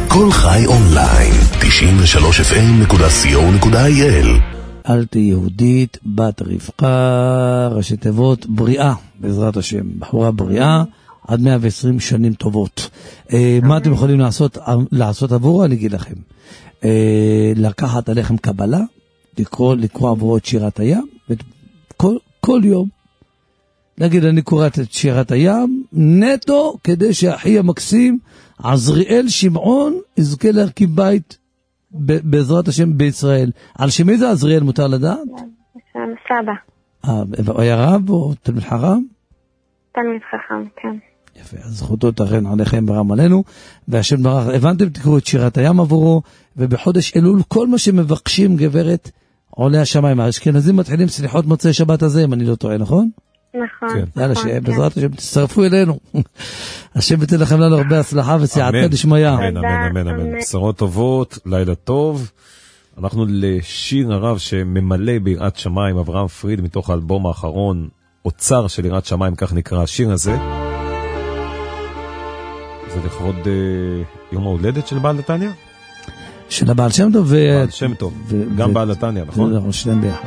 כל חי אונליין, 93fm.co.il. אלתי יהודית, בת רבקה, ראשי תיבות, בריאה, בעזרת השם, בחורה בריאה, עד 120 שנים טובות. מה אתם יכולים לעשות עבורו? אני אגיד לכם. לקחת עליכם קבלה, לקרוא עבורו את שירת הים, כל יום. להגיד, אני קוראת את שירת הים, נטו, כדי שהאחי המקסים, עזריאל שמעון, יזכה להרכיב בית, בעזרת השם בישראל. על שמי זה עזריאל מותר לדעת? סבא. הוא היה רב או תלמיד חכם? תלמיד חכם, כן. יפה, אז זכותו תכן עליכם ברם עלינו, והשם ברך, הבנתם, תקראו את שירת הים עבורו, ובחודש אלול כל מה שמבקשים גברת עולה השמיים. האשכנזים מתחילים סליחות מוצאי שבת הזה, אם אני לא טועה, נכון? נכון. יאללה, בעזרת השם תצטרפו אלינו. השם ייתן לכם לנו הרבה הצלחה וסייעתא דשמיא. אמן, אמן, אמן. בשורות טובות, לילה טוב. אנחנו לשיר הרב שממלא ביראת שמיים, אברהם פריד, מתוך האלבום האחרון, אוצר של יראת שמיים, כך נקרא השיר הזה. זה לכבוד יום ההולדת של בעל נתניה? של הבעל שם טוב. בעל שם טוב, גם בעל נתניה, נכון? אנחנו שניהם ביחד.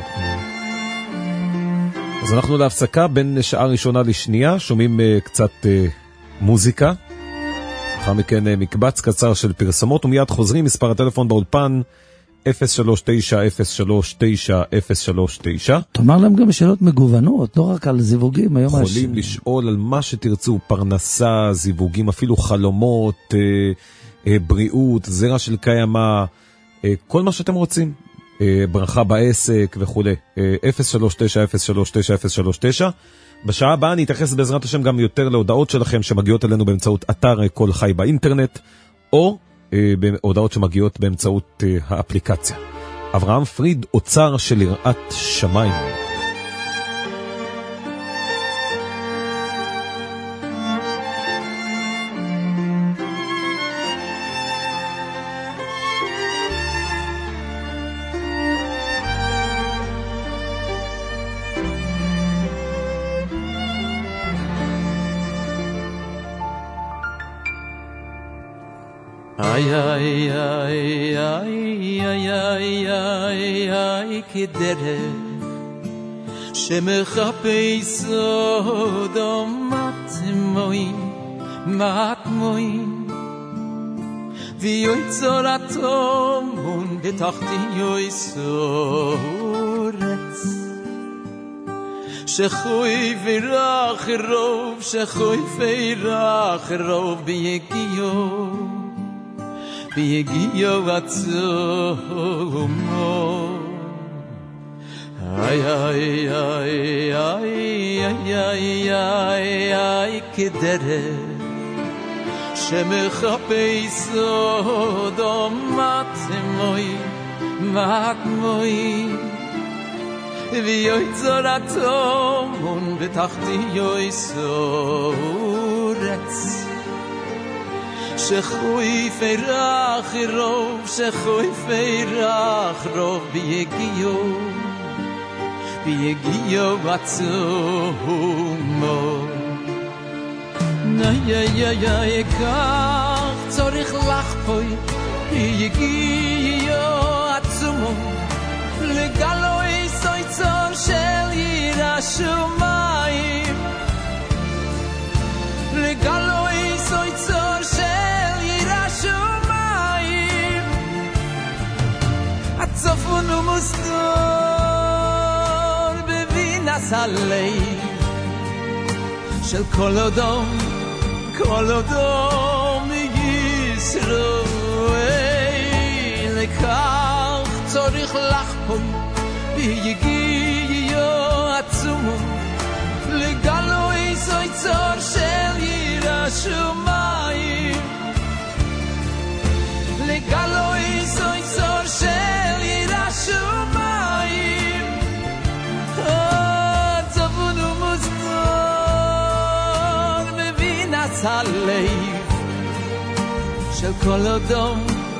אז אנחנו להפסקה בין שעה ראשונה לשנייה, שומעים קצת מוזיקה, אחר מכן מקבץ קצר של פרסמות, ומיד חוזרים. מספר הטלפון באולפן 039-039-039. תאמר להם גם שאלות מגוונות, לא רק על זיווגים. יכולים לשאול על מה שתרצו, פרנסה, זיווגים, אפילו חלומות, בריאות, זרע של קיימה, כל מה שאתם רוצים. ברכה בעסק וכו'. 039-039-039. בשעה הבאה אני אתייחס בעזרת השם גם יותר להודעות שלכם שמגיעות אלינו באמצעות אתר כל חי באינטרנט, או בהודעות שמגיעות באמצעות האפליקציה. אברהם פריד, אוצר של יראת שמיים. Ay ay ay ay ay ay ay ay kedereh שמחפש אדם מתמוין ויוצר אטום בתחתי יסורץ שחוי ורח רוב שחוי ורח רוב ביגיו ביגיו עצומו ay ay ay ay ay ay ay ay kedereh שמחפש אדם מתמוין ויוצר אטום בתחתי יסורץ שחוי פרח רוב שחוי פרח רוב ביגיו עצומו נאי כך צריך לחפוי ביגיו עצומו לגלוי סויצור של יראת שמיים לגלוי סויצור של יראת שמיים הצפון ומוסתור בבינס הלב של כל אדם ישראל לכך צריך לחפוי ביגיו עצומו לגלוי סויצור של יראת שמיים לגלוי סויצור של יראת שמיים צפון ומוסתור בבינס הלב של כל אדם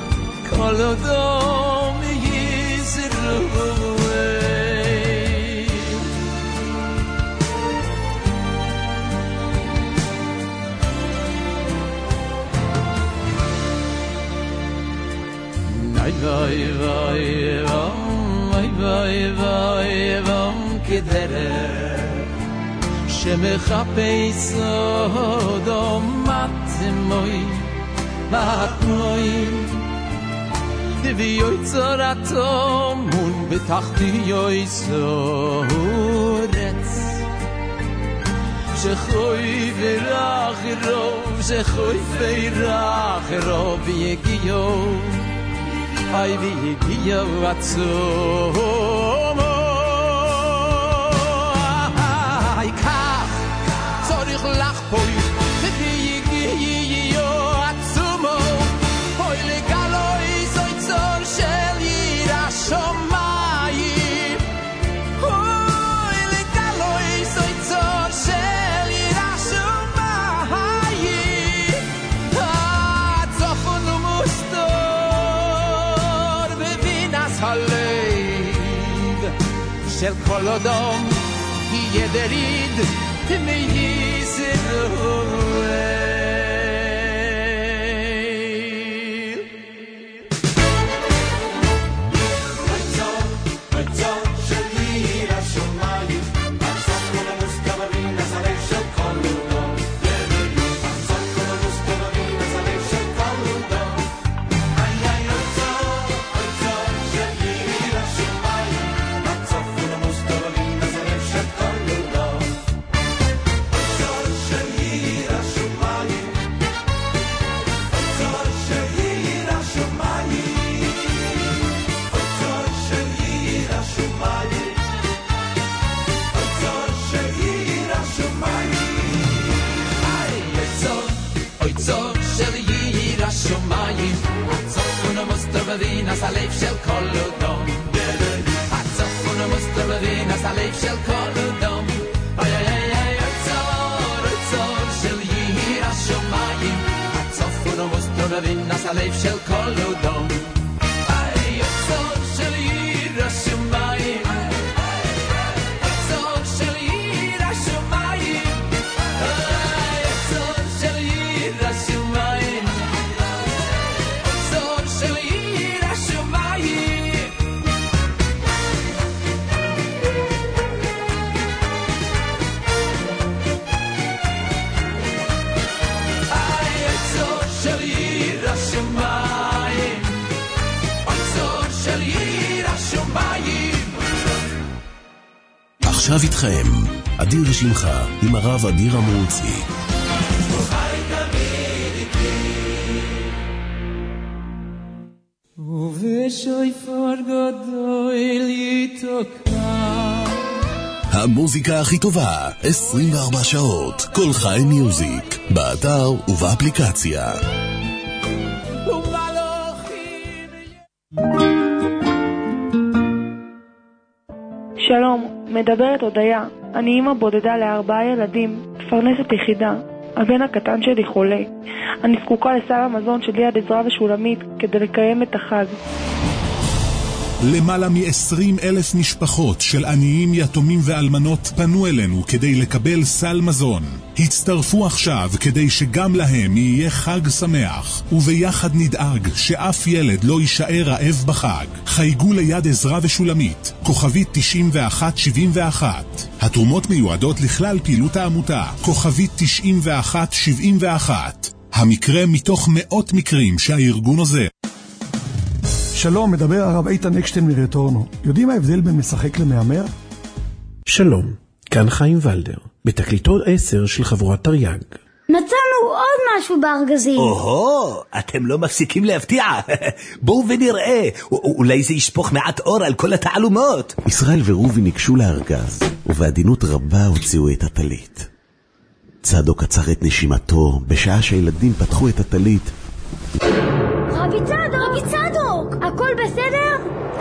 ישראל שמחפש אדמת מוי והתנועים ויוי צורתו מון בתחתי יוי סורץ שחוי ורח רוב שחוי ורח רוב יגיעו היי ויגיעו עצום לך פוי ויגיעו עצומו פוי לגלוי זוי צור של יראה שמיים פוי לגלוי זוי צור של יראה שמיים הצופון ומוסתור בבינס הלב של כל אדם יהיה דריד מייס As a leaf shall call down. Hats up on a must have been as a leaf shall call down. Ay ay ay ay, it's all shall ye hear us shomayim. Hats up on a must have been as a leaf shall call down. Ay, it's all shall ye hear us shomayim. It's all shall ye hear us shomayim. Ay, it's all shall ye hear us shomayim. It's all shall ye עכשיו איתכם, אדיר שמך עם הרב אדיר אמרוצי. ובשויפור גדול יתוקע המוזיקה הכי טובה, 24 שעות, כל חי מיוזיק, באתר ובאפליקציה. שלום, מדברת הודיה. אני אמא בודדה ל4 ילדים, מפרנסת יחידה. הבן הקטן שלי חולה. אני זקוקה לסל המזון של יד עזרא ושולמית כדי לקיים את החג. למעלה מ-20,000 משפחות של עניים, יתומים ואלמנות פנו אלינו כדי לקבל סל מזון. הצטרפו עכשיו כדי שגם להם יהיה חג שמח, וביחד נדאג שאף ילד לא יישאר רעב בחג. חייגו ליד עזרא ושולמית, כוכבית 9171. התרומות מיועדות לכלל פעילות העמותה, כוכבית 9171. המקרה מתוך מאות מקרים שהארגון עוזר. שלום, מדבר הרב איתן אקשטיין מרטורנו. יודעים מה ההבדל בין משחק למאמר? שלום, כאן חיים ולדר, בתקליטור 10 של חבורת תרי"ג. מצאנו עוד משהו בארגזים. אוהו, אתם לא מפסיקים להפתיע. בואו ונראה, אולי זה ישפוך מעט אור על כל התעלומות. ישראל ורובי ניגשו לארגז, ובעדינות רבה הוציאו את הטלית. צדוק עצר את נשימתו, בשעה שהילדים פתחו את הטלית. רבי צדוק, הכל בסדר?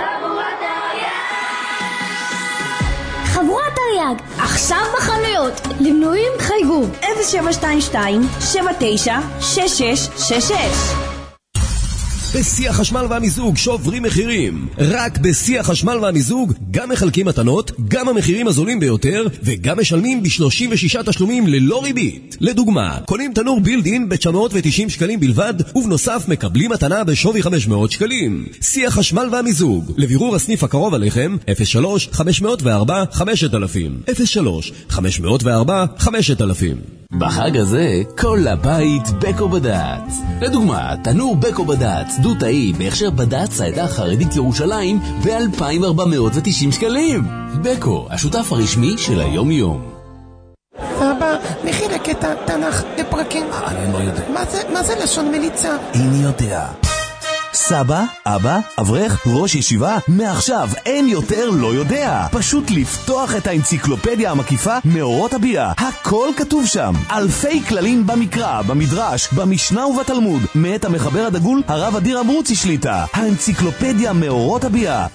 חבורת תרי"ג, עכשיו בחנויות. למנויים חייגו 0722-796666. בשיא החשמל והמיזוג שוברים מחירים. רק בשיא החשמל והמיזוג גם מחלקים מתנות, גם המחירים הזולים ביותר, וגם משלמים ב36 תשלומים ללא ריבית. לדוגמה, קונים תנור בילדין ב-990 שקלים בלבד, ובנוסף מקבלים מתנה בשווי 500 שקלים. שיא החשמל והמיזוג. לבירור הסניף הקרוב עליכם, 03-504-5000. 03-504-5000. בחג הזה, כל הבית בקו בד"ץ. לדוגמה, תנור בקו בד"ץ, דו-תאי, בהכשר בד"ץ העדה החרדית ירושלים, ב-2,490 שקלים. בקו, השותף הרשמי של היום-יום. אבא, מכין הקטע תנ"ך לפרקים. אני לא יודע. מה זה לשון מליצה? איני יודע. סבא, אבא, אברך, ראש ישיבה, מעכשיו אין יותר לא יודע. פשוט לפתוח את האנציקלופדיה המקיפה מאורות הביאה. הכל כתוב שם. אלפי כללים במקרא, במדרש, במשנה ובתלמוד. מאת המחבר הדגול, הרב אדיר אברוצי שליטה. האנציקלופדיה מאורות הביאה.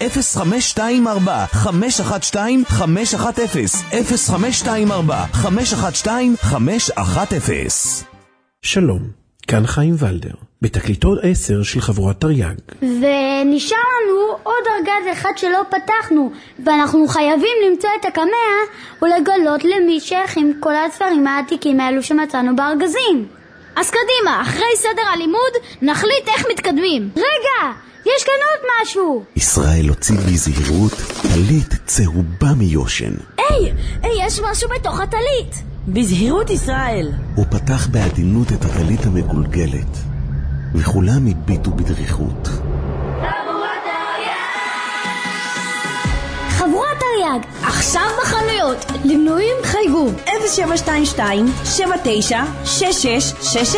0524-512-510. שלום, כאן חיים ולדר, בתקליטות 10 של חבורת תרי"ג. ונשאר לנו עוד ארגז אחד שלא פתחנו, ואנחנו חייבים למצוא את הקמע ולגלות למי שייכים כל הספרים העתיקים האלו שמצאנו בארגזים. אז קדימה, אחרי סדר הלימוד נחליט איך מתקדמים. רגע, יש כאן עוד משהו. ישראל הוציא בזהירות טלית צהובה מיושן. היי, יש משהו בתוך הטלית. בזהירות ישראל. הוא פתח בעדינות את הטלית המגולגלת, וכולם הביטו בדריכות. חבורת תרי"ג, עכשיו בחנויות. למנויים חייגו 0722-796666.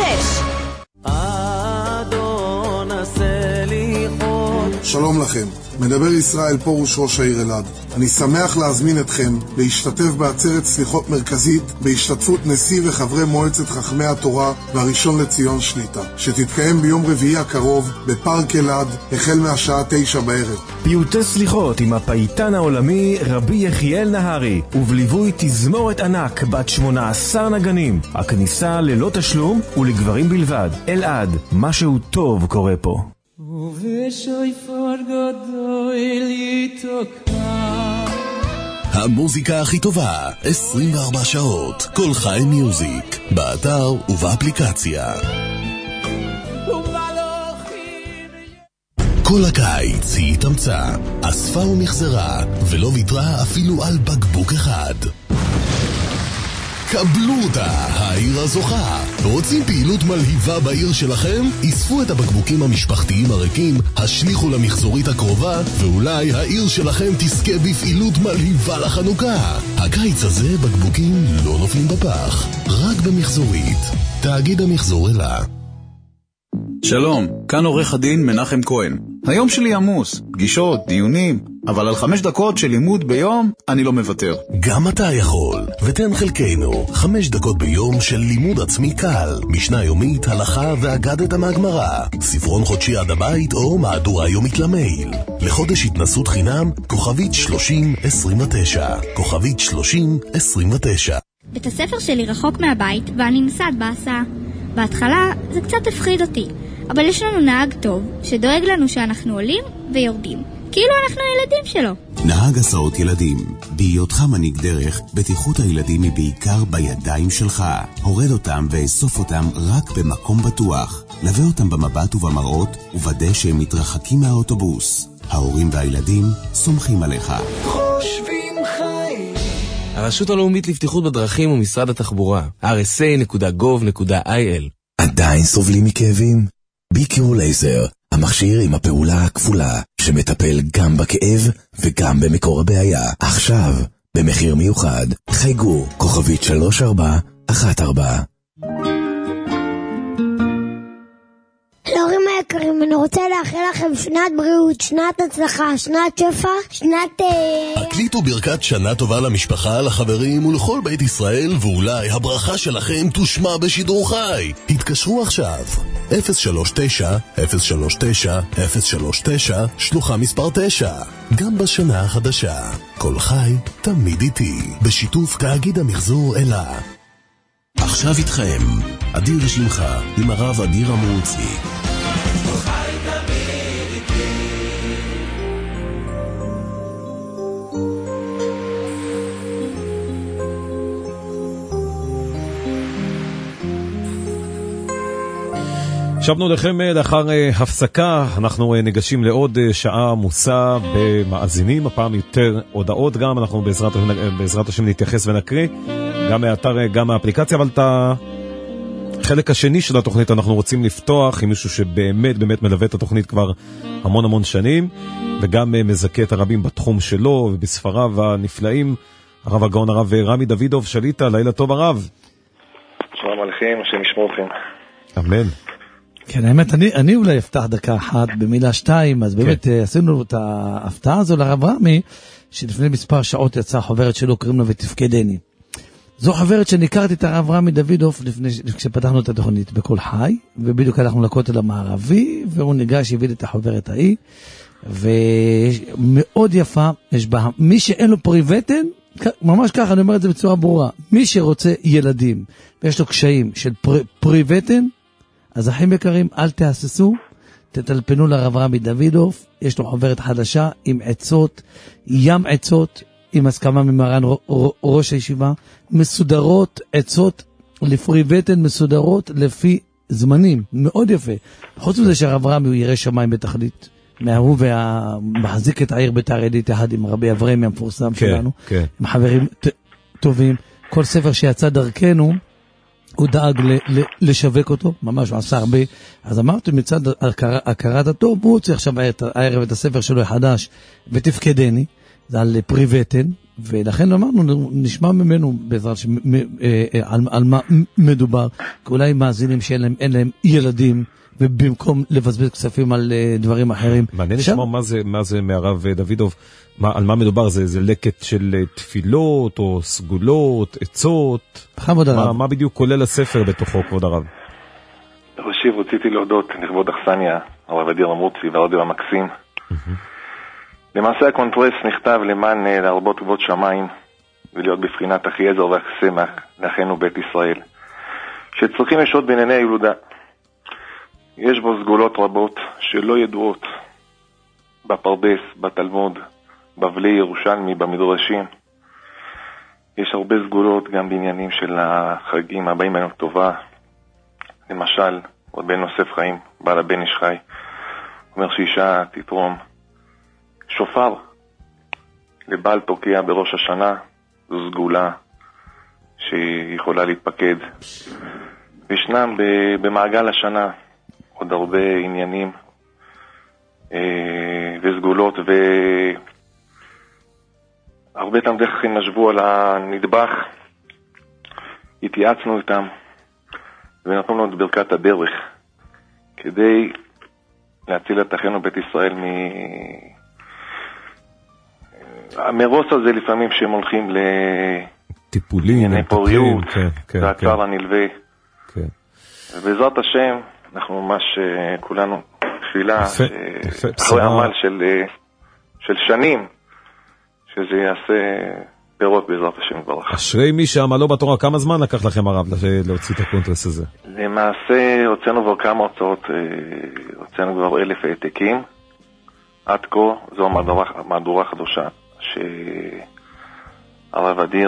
אדון עשה לי חוד. שלום לכם, מדבר ישראל פורוש ראש העיר אלעד. אני שמח להזמין אתכם להשתתף בעצרת סליחות מרכזית בהשתתפות נשיא וחברי מועצת חכמי התורה והראשון לציון שליטה, שתתקיים ביום רביעי הקרוב בפארק אלעד החל מהשעה 9 בערב. פיוטי סליחות עם הפייטן העולמי רבי יחיאל נהרי, ובליווי תזמורת ענק בת 18 נגנים. הכניסה ללא תשלום ולגברים בלבד. אלעד, משהו טוב קורה פה. ובשויפור גדול יתוקע. המוזיקה הכי טובה, 24 שעות, כל חי מיוזיק, באתר ובאפליקציה. כל הקיץ היא התאמצה, אספה ומחזרה, ולא ויתרה אפילו על בקבוק אחד. קבלו אותה, העיר הזוכה. רוצים פעילות מלהיבה בעיר שלכם? אספו את הבקבוקים המשפחתיים הריקים, השליחו למחזורית הקרובה, ואולי העיר שלכם תזכה בפעילות מלהיבה לחנוכה. הקיץ הזה בקבוקים לא נופלים בפח, רק במחזורית. תאגיד המחזור אלה. שלום, כאן עורך הדין מנחם כהן. היום שלי עמוס, פגישות, דיונים, אבל על 5 דקות של לימוד ביום אני לא מוותר. גם אתה יכול, ותן חלקנו 5 דקות ביום של לימוד עצמי קל, משנה יומית, הלכה ואגדת מהגמרא, ספרון חודשי עד הבית או מהדורה יומית למייל. לחודש התנסות חינם, כוכבית 3029, כוכבית 3029. בית הספר שלי רחוק מהבית ואני נוסעת בהסעה. בהתחלה זה קצת הפחיד אותי, אבל יש לנו נהג טוב שדואג לנו שאנחנו עולים ויורדים, כאילו אנחנו הילדים שלו. נהג הסעות ילדים. בהיותך מנהיג דרך, בטיחות הילדים היא בעיקר בידיים שלך. הורד אותם ואסוף אותם רק במקום בטוח. לווה אותם במבט ובמראות, וודא שהם מתרחקים מהאוטובוס. ההורים והילדים סומכים עליך. חושבים חיים. הרשות הלאומית לבטיחות בדרכים ומשרד התחבורה, rsa.gov.il. עדיין סובלים מכאבים? ביקיור לייזר, המכשיר עם הפעולה הכפולה, שמטפל גם בכאב וגם במקור הבעיה. עכשיו, במחיר מיוחד, חייגו, כוכבית 3414. להורים היקרים, אני רוצה לאחל לכם שנת בריאות, שנת הצלחה, שנת שפע, שנת... הקליטו ברכת שנה טובה למשפחה, לחברים ולכל בית ישראל, ואולי הברכה שלכם תושמע בשידור חי. התקשרו עכשיו 039-039-039 שלוחה מספר 9. גם בשנה החדשה, כל חי תמיד איתי, בשיתוף תאגיד המחזור אלה. עכשיו איתכם, אדיר שמחה עם הרב אדיר אברוצי. כל חי תמיד שבנו לכם לאחר הפסקה, אנחנו ניגשים לעוד שעה עמוסה במאזינים, הפעם יותר הודעות גם, אנחנו בעזרת השם נתייחס ונקריא, גם מהאתר, גם מהאפליקציה, אבל את החלק השני של התוכנית אנחנו רוצים לפתוח עם מישהו שבאמת באמת מלווה את התוכנית כבר המון שנים, וגם מזכה את הרבים בתחום שלו ובספריו הנפלאים, הרב הגאון הרב רמי דוידוב שליטה. לילה טוב הרב. שלום עליכם, השם ישמור אתכם. אמן. כן, האמת, אני אולי אפתח דקה אחת במילה 2, אז באמת עשינו את ההפתעה הזו לרב רמי, שלפני מספר שעות יצאה חוברת שלו, קוראים לה ותפקדני. זו חוברת שנכרתי את הרב רמי דוידוב כשפתחנו את התוכנית בכל חי, ובדיוק הלכנו לכותל המערבי, והוא ניגש, הביא את החוברת ההיא, ומאוד יפה, יש בה, מי שאין לו פרי בטן, ממש ככה, אני אומר את זה בצורה ברורה, מי שרוצה ילדים, ויש לו קשיים של פרי בטן, אז אחים יקרים, אל תהססו, תטלפנו לרב רמי דוידוב, יש לו חוברת חדשה עם עצות, ים עצות, עם הסכמה ממרן ראש הישיבה, מסודרות, עצות לפרי בטן, מסודרות לפי זמנים, מאוד יפה. חוץ מזה שהרב רמי הוא ירא שמיים בתכלית, מההוא והמחזיק את העיר ביתר עילית יחד עם רבי אברהם המפורסם שלנו, עם חברים טובים, כל ספר שיצא דרכנו, הוא דאג לשווק אותו, ממש הוא עשה הרבה, אז אמרתי מצד הכרת הטוב, הוא הוציא עכשיו הערב את הספר שלו החדש, ותפקדני, זה על פרי בטן, ולכן אמרנו, נשמע ממנו בעזרת על מה מדובר, כי אולי מאזינים שאין להם ילדים, ובמקום לבזבז כספים על דברים אחרים. מעניין לשמוע מה זה מהרב דוידוב, על מה מדובר, זה לקט של תפילות או סגולות, עצות, מה בדיוק כולל הספר בתוכו, כבוד הרב? ראשית רציתי להודות לכבוד אכסניה, הרב אדיר אמרוצי והרדיו המקסים. למעשה הקונטרס נכתב למען להרבות כבוד שמיים ולהיות בבחינת אחי עזר והסמך לאחינו בית ישראל, שצריכים לשהות בענייני הילודה. יש בו סגולות רבות שלא ידועות בפרדס, בתלמוד, בבלי ירושלמי, במדרשים. יש הרבה סגולות גם בעניינים של החגים הבאים עלינו טובה. למשל, רבנו יוסף חיים, בעל הבן איש חי, אומר שאישה תתרום שופר לבעל תוקע בראש השנה, זו סגולה שיכולה להתפקד. וישנם במעגל השנה עוד הרבה עניינים וסגולות, והרבה תלמידי חכמים ישבו על הנדבך, התייעצנו איתם ונתנו לנו את ברכת הדרך כדי להציל את אחינו בית ישראל המרוץ הזה לפעמים שהם הולכים לטיפולים, ענייני פוריות, והכבר הנלווה. ובעזרת השם אנחנו ממש כולנו תפילה אחרי עמל של שנים שזה יעשה פירות בעזרת השם יתברך. אשרי מי שעמלו בתורה. כמה זמן לקח לכם הרב להוציא את הקונטרס הזה? למעשה הוצאנו כבר כמה הוצאות, הוצאנו כבר 1,000 העתקים עד כה. זו מהדורה חדשה שהרב אדיר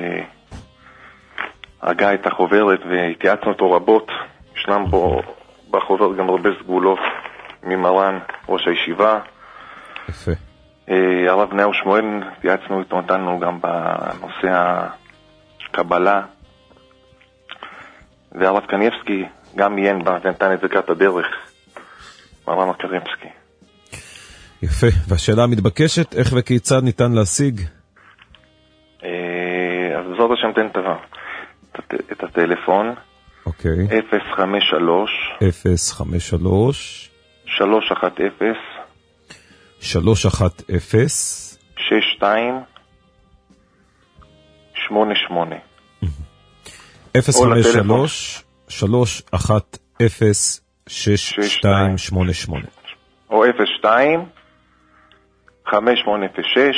הגה את החוברת והתייעצנו אותו רבות. ישנם בו בחוברת גם הרבה סגולות ממרן ראש הישיבה. יפה. הרב נאו שמואל, התייעצנו איתו, נתנו גם בנושא הקבלה. והרב קניבסקי גם עיין בה ונתן את ברכת הדרך, מרן הקרימסקי. יפה. והשאלה המתבקשת, איך וכיצד ניתן להשיג? אז זאת השם תן את הטלפון. אוקיי. 053 310 62 88 053 310 6288 או 02 5806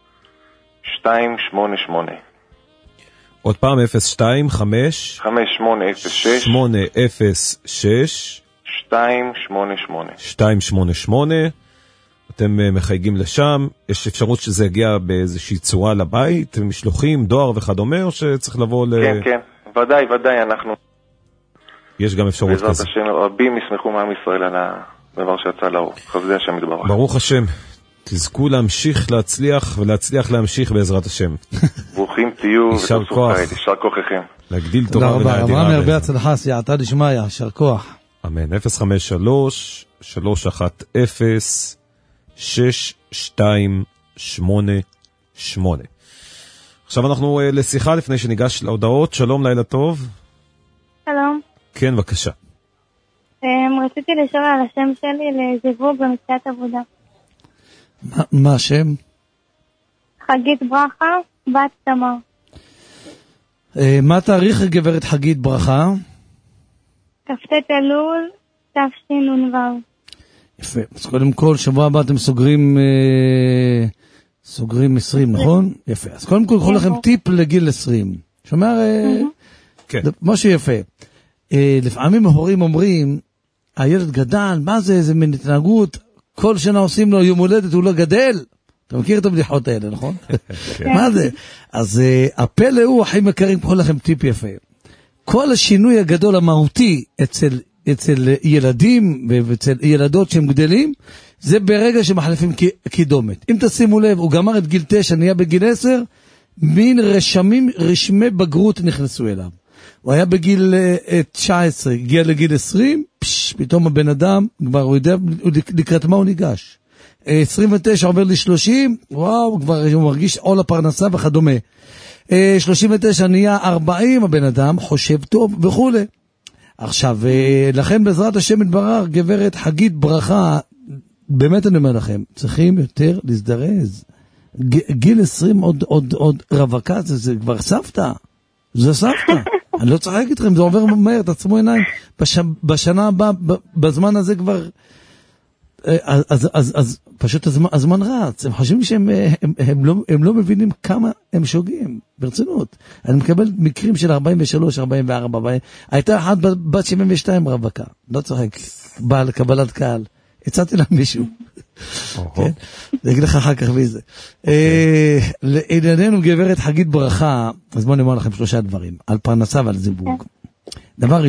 288. עוד פעם 025 5806 806 288. 288. אתם מחייגים לשם. יש אפשרות שזה יגיע באיזושהי צורה לבית, משלוחים, דואר וכדומה, או שצריך לבוא כן, ודאי, אנחנו יש גם אפשרות כזו. בעזרת השם, רבים ישמחו מעם ישראל על הדבר שיצא לאור. חסדי השם יתברך. ברוך השם. תזכו להמשיך להצליח ולהצליח להמשיך בעזרת השם. ברוכים תהיו ותעשו חיים. יישר כוחכם. להגדיל תורה ולהאדירה. תודה רבה, אברהם הרבה הצלחה, סייעתא דשמיא, יישר כוח. אמן. 053-310-6288. עכשיו אנחנו לשיחה לפני שניגש להודעות. שלום, לילה טוב. שלום. כן, בבקשה. רציתי לשאול על השם שלי לזיווג במציאת עבודה. מה השם? חגית ברכה, בת תמר. מה התאריך, גברת חגית ברכה? כ"ט אלול, תשנ"ו. יפה. אז קודם כל, שבוע הבא אתם סוגרים 20, נכון? יפה. אז קודם כל, קחו לכם טיפ לגיל 20. שומע? כן. משהו יפה. לפעמים ההורים אומרים, הילד גדל, מה זה, איזה מין התנהגות, כל שנה עושים לו יום הולדת, הוא לא גדל. אתה מכיר את הבדיחות האלה, נכון? מה זה? אז הפלא הוא, אחים יקרים, קחו לכם טיפ יפה. כל השינוי הגדול המהותי אצל ילדים ואצל ילדות שהם גדלים, זה ברגע שמחלפים קידומת. אם תשימו לב, הוא גמר את גיל 9, נהיה בגיל 10, מין רשמי בגרות נכנסו אליו. הוא היה בגיל 19, הגיע לגיל 20, פתאום הבן אדם, כבר הוא יודע לקראת מה הוא ניגש. 29 עובר ל-30, וואו, כבר הוא מרגיש עול הפרנסה וכדומה. 39 נהיה 40, הבן אדם חושב טוב וכו'. עכשיו, לכן בעזרת השם יתברך, גברת חגית ברכה, באמת אני אומר לכם, צריכים יותר להזדרז. גיל 20 עוד רווקה, זה כבר סבתא. זה סבתא. אני לא צוחק איתכם, זה עובר מהר, תעצמו עיניים. בשנה הבאה, בזמן הזה כבר... אז פשוט הזמן רץ. הם חושבים שהם לא מבינים כמה הם שוגעים. ברצינות. אני מקבל מקרים של 43, 44. הייתה אחת בת 72 רווקה. לא צוחק. באה לקבלת קהל. הצעתי לה מישהו. כן? אני אגיד לך אחר כך מי זה. לענייננו גברת חגית ברכה, אז בואו נאמר לכם 3 דברים. על פרנסה ועל זיווג. דבר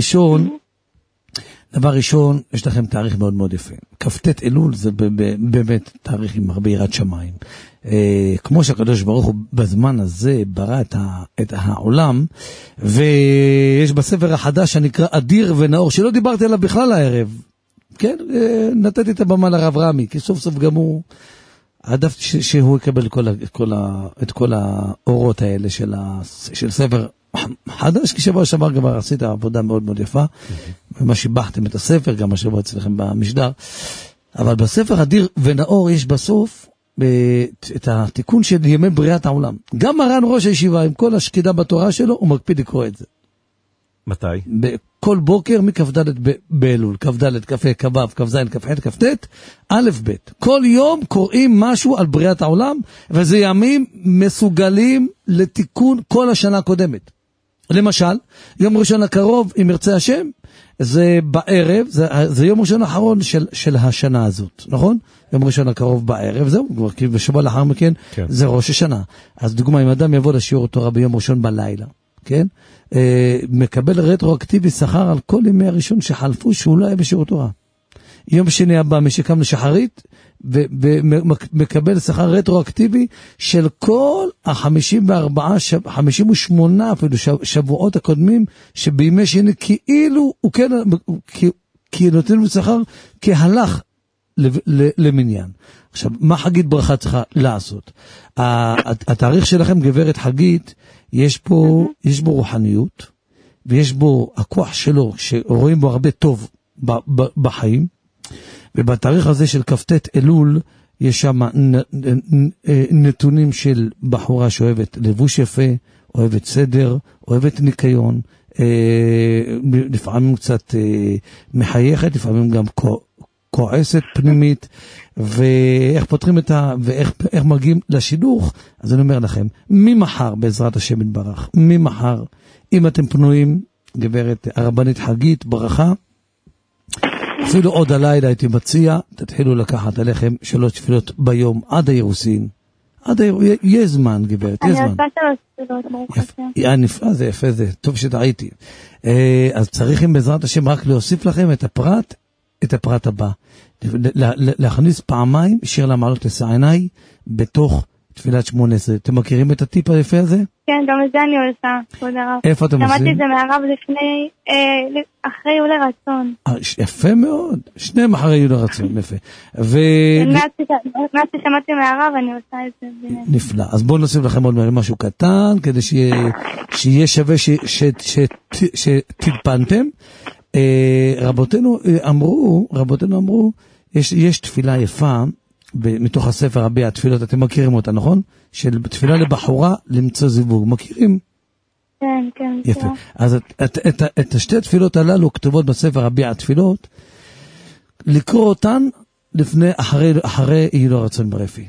ראשון, יש לכם תאריך מאוד מאוד יפה. כ"ט אלול זה באמת תאריך עם הרבה יראת שמיים. כמו שהקדוש ברוך הוא בזמן הזה ברא את העולם, ויש בספר החדש שנקרא אדיר ונאור, שלא דיברתי עליו בכלל הערב. כן, נתתי את הבמה לרב רמי, כי סוף סוף גם הוא, העדפתי שהוא יקבל את כל האורות האלה של ספר חדש, כי שבוע שעבר כבר עשית עבודה מאוד מאוד יפה, ומה שיבחתם את הספר, גם השבוע אצלכם במשדר, אבל בספר אדיר ונאור יש בסוף את התיקון של ימי בריאת העולם. גם מרן ראש הישיבה, עם כל השקידה בתורה שלו, הוא מקפיד לקרוא את זה. מתי? כל בוקר מכ"ד באלול, כ"ד, כ"ה, כ"ו, כ"ז, כ"ח, כ"ט, א' ב'. כל יום קוראים משהו על בריאת העולם, וזה ימים מסוגלים לתיקון כל השנה הקודמת. למשל, יום ראשון הקרוב, אם ירצה השם, זה בערב, זה יום ראשון האחרון של השנה הזאת, נכון? יום ראשון הקרוב בערב, זהו, כי בשבוע לאחר מכן, כן. זה ראש השנה. אז דוגמה, אם אדם יבוא לשיעור תורה ביום ראשון בלילה, כן? מקבל רטרואקטיבי שכר על כל ימי הראשון שחלפו שהוא לא היה בשיעור תורה. יום שני הבא משקם לשחרית ומקבל שכר רטרואקטיבי של כל 58 אפילו שבועות הקודמים שבימי שני כאילו הוא כן כי נותן לו שכר כהלך למניין. עכשיו, מה חגית ברכה צריכה לעשות? התאריך שלכם, גברת חגית, יש בו רוחניות, ויש בו הכוח שלו, שרואים בו הרבה טוב בחיים, ובתאריך הזה של כ"ט אלול, יש שם נתונים של בחורה שאוהבת לבוש יפה, אוהבת סדר, אוהבת ניקיון, לפעמים קצת מחייכת, לפעמים גם כועסת פנימית, ואיך פותרים ואיך מגיעים לשידוך. אז אני אומר לכם, ממחר בעזרת השם יתברך, ממחר, אם אתם פנויים, גברת הרבנית חגית ברכה, אפילו עוד הלילה הייתי מציע, תתחילו לקחת עליכם 3 תפילות ביום עד האירוסין, יש זמן, גברת, יש זמן. אני עושה 3 תפילות, ברוך השם. נפלא, זה יפה, זה טוב שטעיתי. אז צריכים בעזרת השם רק להוסיף לכם את הפרט הבא. להכניס פעמיים שיר למעלות לשעיניי בתוך תפילת 18. אתם מכירים את הטיפ היפה הזה? כן, גם את זה אני עושה, כבוד הרב. איפה אתם עושים? שמעתי את זה מהרב אחרי יולי רצון. יפה מאוד, שניהם אחרי יולי רצון, יפה. מאז ששמעתי מהרב אני עושה את זה. נפלא, אז בואו נוסיף לכם עוד משהו קטן, כדי שיהיה שווה שתדפנתם. רבותינו אמרו, יש תפילה יפה, מתוך הספר רבי התפילות, אתם מכירים אותה, נכון? של תפילה לבחורה למצוא זיווג, מכירים? כן, כן. יפה. אז את השתי התפילות הללו כתובות בספר רבי התפילות, לקרוא אותן אחרי יהי לו רצון ברפי.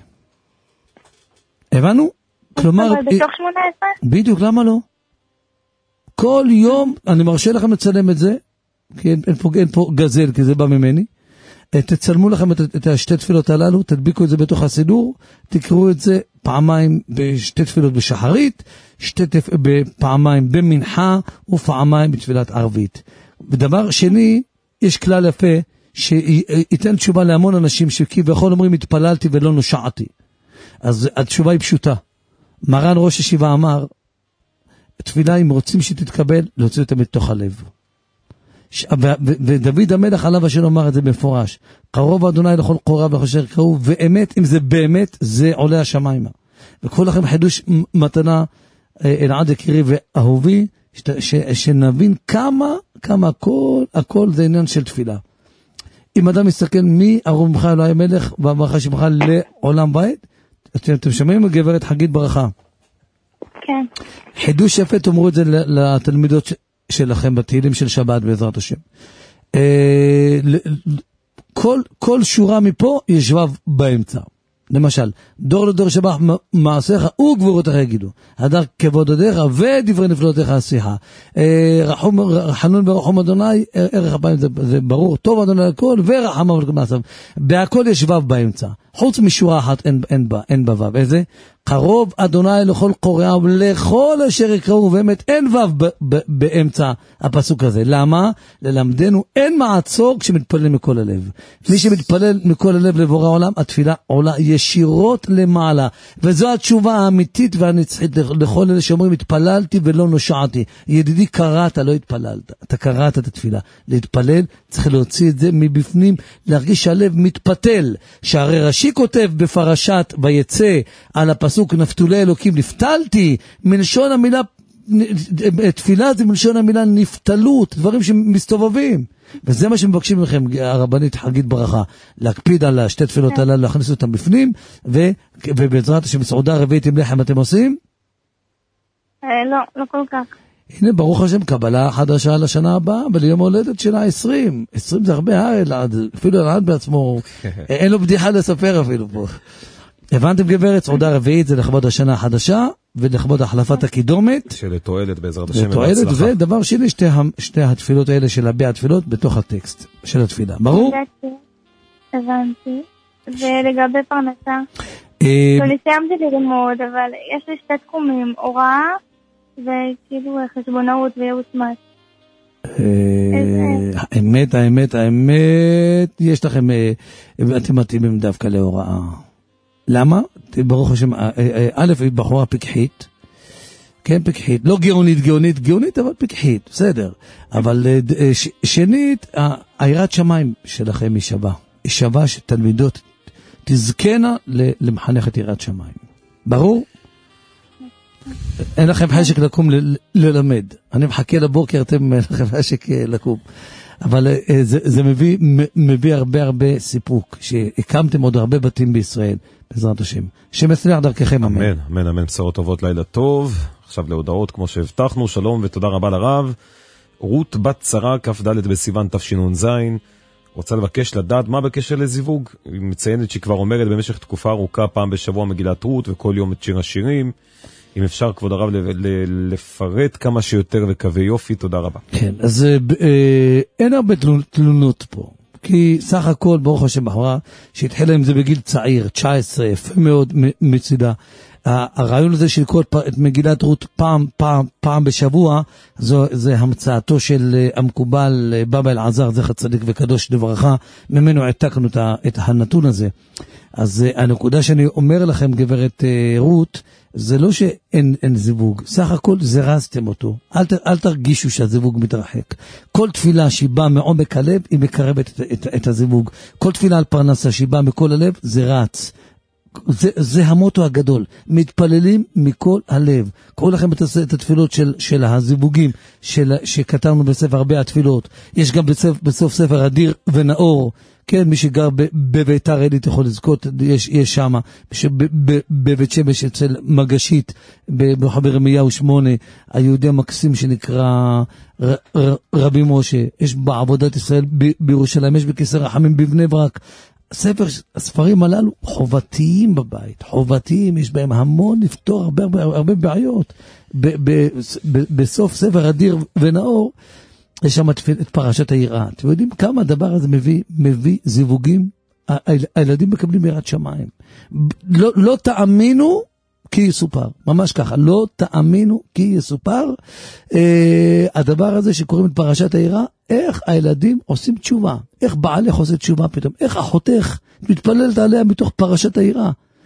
הבנו? כלומר... אבל בתוך 18? בדיוק, למה לא? כל יום, אני מרשה לכם לצלם את זה, כי אין פה גזל, כי זה בא ממני. תצלמו לכם את השתי תפילות הללו, תדביקו את זה בתוך הסידור, תקראו את זה פעמיים בשתי תפילות בשחרית, פעמיים במנחה ופעמיים בתפילת ערבית. ודבר שני, יש כלל יפה שייתן תשובה להמון אנשים שכביכול אומרים התפללתי ולא נושעתי. אז התשובה היא פשוטה. מרן ראש ישיבה אמר, תפילה אם רוצים שתתקבל, להוציא אותה מתוך הלב. ודוד המלך עליו השם אומר את זה במפורש, קרוב אדוני לכל קוריו ולכל קראו, ואמת, אם זה באמת, זה עולה השמיימה. וכל לכם חידוש מתנה אלעד יקירי ואהובי, שנבין כמה הכל זה עניין של תפילה. אם אדם מסתכל מי ארום ממך אלוהי המלך והברכה שמך לעולם בית, אתם שומעים גברת חגית ברכה? כן. חידוש יפה, תאמרו את זה לתלמידות שלכם בתהילים של שבת בעזרת השם. כל שורה מפה יש וו באמצע. למשל, דור לדור שבח מעשיך וגבורותיך יגידו, הדר כבודדיך ודברי נפלאותיך עשיך. חנון ורחום אדוני, ערך הפעמים זה ברור, טוב אדוני לכל ורחמה ולכל מעשיו. בהכל יש וו באמצע. חוץ משורה אחת אין בה וו. איזה? קרוב אדוני לכל קוראיו לכל אשר יקראו, באמת אין וו באמצע הפסוק הזה. למה? ללמדנו אין מעצור כשמתפלל מכל הלב. מי שמתפלל מכל הלב לבורא העולם, התפילה עולה ישירות למעלה. וזו התשובה האמיתית והנצחית לכל אלה שאומרים התפללתי ולא נושעתי. ידידי, קראת, לא התפללת. אתה קראת את התפילה. להתפלל צריך להוציא את זה מבפנים, להרגיש שהלב מתפתל. שהרי רש"י כותב בפרשת ויצא על הפסוק נפתולי אלוקים, נפתלתי, מלשון המילה, תפילה זה מלשון המילה נפתלות, דברים שמסתובבים. וזה מה שמבקשים מכם, הרבנית חגית ברכה, להקפיד על השתי תפילות הללו, להכניס אותם בפנים, ובעזרת השם סעודה רביעית עם לחם אתם עושים? לא כל כך. הנה, ברוך השם, קבלה חדשה לשנה הבאה, וליום הולדת שלה 20. 20 זה הרבה, אפילו אלעד בעצמו, אין לו בדיחה לספר אפילו פה. הבנתם גברת, סעודה רביעית זה לכבוד השנה החדשה, ולכבוד החלפת הקידומת. שלתועלת בעזרת השם לתועלת, ודבר שני, שתי התפילות האלה של הביא התפילות, בתוך הטקסט של התפילה. ברור? הבנתי. ולגבי פרנסה, אני סיימתי ללמוד, אבל יש לי שתי תחומים, הוראה, וכאילו חשבונאות וייעוץ מס. האמת, יש לכם, אתם מתאימים דווקא להוראה. למה? ברוך השם, א' היא בחורה פיקחית, כן פיקחית, לא גאונית, אבל פיקחית, בסדר. אבל שנית, היראת שמיים שלכם היא שווה. היא שווה שתלמידות תזכנה למחנך את יראת שמיים. ברור? אין לכם חשק לקום ללמד. אני מחכה לבוקר, אתם אין לכם חשק לקום. אבל זה מביא הרבה סיפוק, שהקמתם עוד הרבה בתים בישראל, בעזרת השם. שמצליח דרככם, אמן. אמן, בשורות טובות, לילה טוב. עכשיו להודעות כמו שהבטחנו, שלום ותודה רבה לרב. רות בת שרה, כ"ד בסיוון תשנ"ז, רוצה לבקש לדעת מה בקשר לזיווג. היא מציינת שהיא כבר אומרת במשך תקופה ארוכה, פעם בשבוע מגילת רות, וכל יום את שיר השירים. אם אפשר, כבוד הרב, לפרט כמה שיותר וקווי יופי, תודה רבה. כן, אז אין הרבה תלונות פה. כי סך הכל ברוך השם בחורה שהתחילה עם זה בגיל צעיר, 19, יפה מאוד מצידה. הרעיון הזה של לקרוא את מגילת רות פעם בשבוע, זה המצאתו של המקובל בבא אלעזר, זכר צדיק וקדוש לברכה, ממנו העתקנו את הנתון הזה. אז הנקודה שאני אומר לכם, גברת רות, זה לא שאין זיווג, סך הכל זרזתם אותו. אל תרגישו שהזיווג מתרחק. כל תפילה שהיא באה מעומק הלב, היא מקרבת את הזיווג. כל תפילה על פרנסה שהיא באה מכל הלב, זה רץ. זה המוטו הגדול, מתפללים מכל הלב. קראו לכם את התפילות של הזיווגים שכתבנו בספר הרבה התפילות. יש גם בסוף ספר אדיר ונאור, כן, מי שגר בביתר עילית יכול לזכות, יש שם, בבית שמש אצל מגשית, ברחוב ירמיהו 8, היהודי המקסים שנקרא רבי משה, יש בעבודת ישראל בירושלים, יש בכיסא רחמים בבני ברק. הספרים הללו חובתיים בבית, חובתיים, יש בהם המון לפתור הרבה בעיות. בסוף ספר אדיר ונאור, יש שם את פרשת היראה. אתם יודעים כמה הדבר הזה מביא זיווגים? הילדים מקבלים יראת שמיים. לא תאמינו כי יסופר, ממש ככה, לא תאמינו כי יסופר. הדבר הזה שקוראים את פרשת היראה, איך הילדים עושים תשובה, איך בעלך עושה תשובה פתאום, איך אחותך מתפללת עליה מתוך פרשת היראה.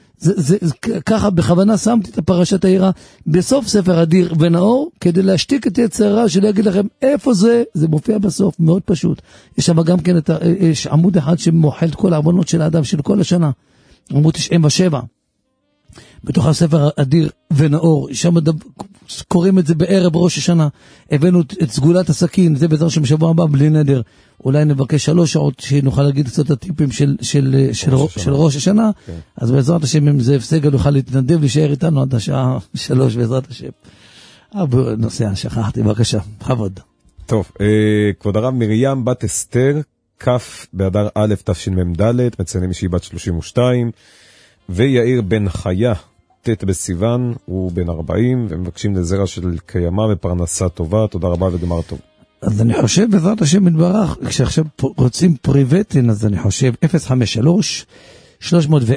ככה בכוונה שמתי את פרשת היראה בסוף ספר אדיר ונאור, כדי להשתיק את יצר הרע, שלא יגיד לכם איפה זה מופיע בסוף, מאוד פשוט. יש שם גם כן יש עמוד אחד שמוחל את כל העוונות של האדם של כל השנה, עמוד 97. בתוך הספר אדיר ונאור, שם קוראים את זה בערב ראש השנה. הבאנו את סגולת הסכין, זה בעזר שבשבוע הבא בלי נדר. אולי נבקש 3 שעות שנוכל להגיד קצת הטיפים של ראש השנה. אז בעזרת השם, אם זה הפסק, נוכל להתנדב להישאר איתנו עד השעה 3 בעזרת השם. נוסע, שכחתי, בבקשה, חבוד. טוב, כבוד הרב מרים בת אסתר, כף באדר א' תשמ"ד, מציינים שהיא בת 32, ויאיר בן חיה, ת' בסיוון, הוא בן 40, ומבקשים לזרע של קיימה ופרנסה טובה. תודה רבה וגמר טוב. אז אני חושב בעזרת השם מתברך, כשעכשיו רוצים פריבטן, אז אני חושב 053-310-6288.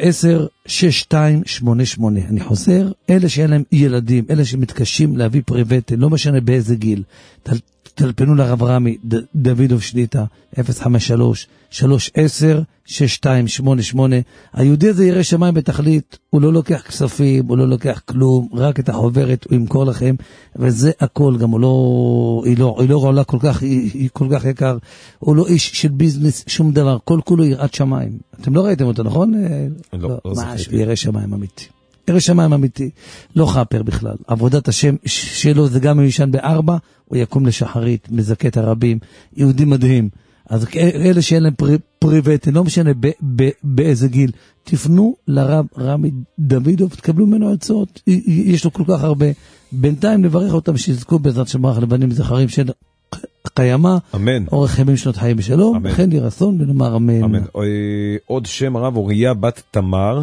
אני חוזר, אלה שאין להם ילדים, אלה שמתקשים להביא פריבטן, לא משנה באיזה גיל, תלפנו לרב רמי, דוידוב שליטה, 053-310-6288. היהודי הזה יראה שמיים בתכלית, הוא לא לוקח כספים, הוא לא לוקח כלום, רק את החוברת הוא ימכור לכם, וזה הכל, גם היא לא עולה כל כך יקר, הוא לא איש של ביזנס, שום דבר, כל כולו יראת שמיים. אתם לא ראיתם אותו, נכון? לא משהו, יראה שמיים אמיתי. ירא שמיים אמיתי, לא חפר בכלל. עבודת השם שלו זה גם מישן ב4, הוא יקום לשחרית, מזכה את הרבים, יהודי מדהים. אז אלה שאין להם פריבטן, לא משנה באיזה גיל, תפנו לרב רמי דוידוב, תקבלו ממנו עצות, יש לו כל כך הרבה. בינתיים נברך אותם שיזכו בעזרת שמח לבנים זכרים של קיימה, אמן. אורך ימים שנות חיים בשלום, וכן ירצון ונאמר אמן. אמן. עוד שם הרב אוריה בת תמר,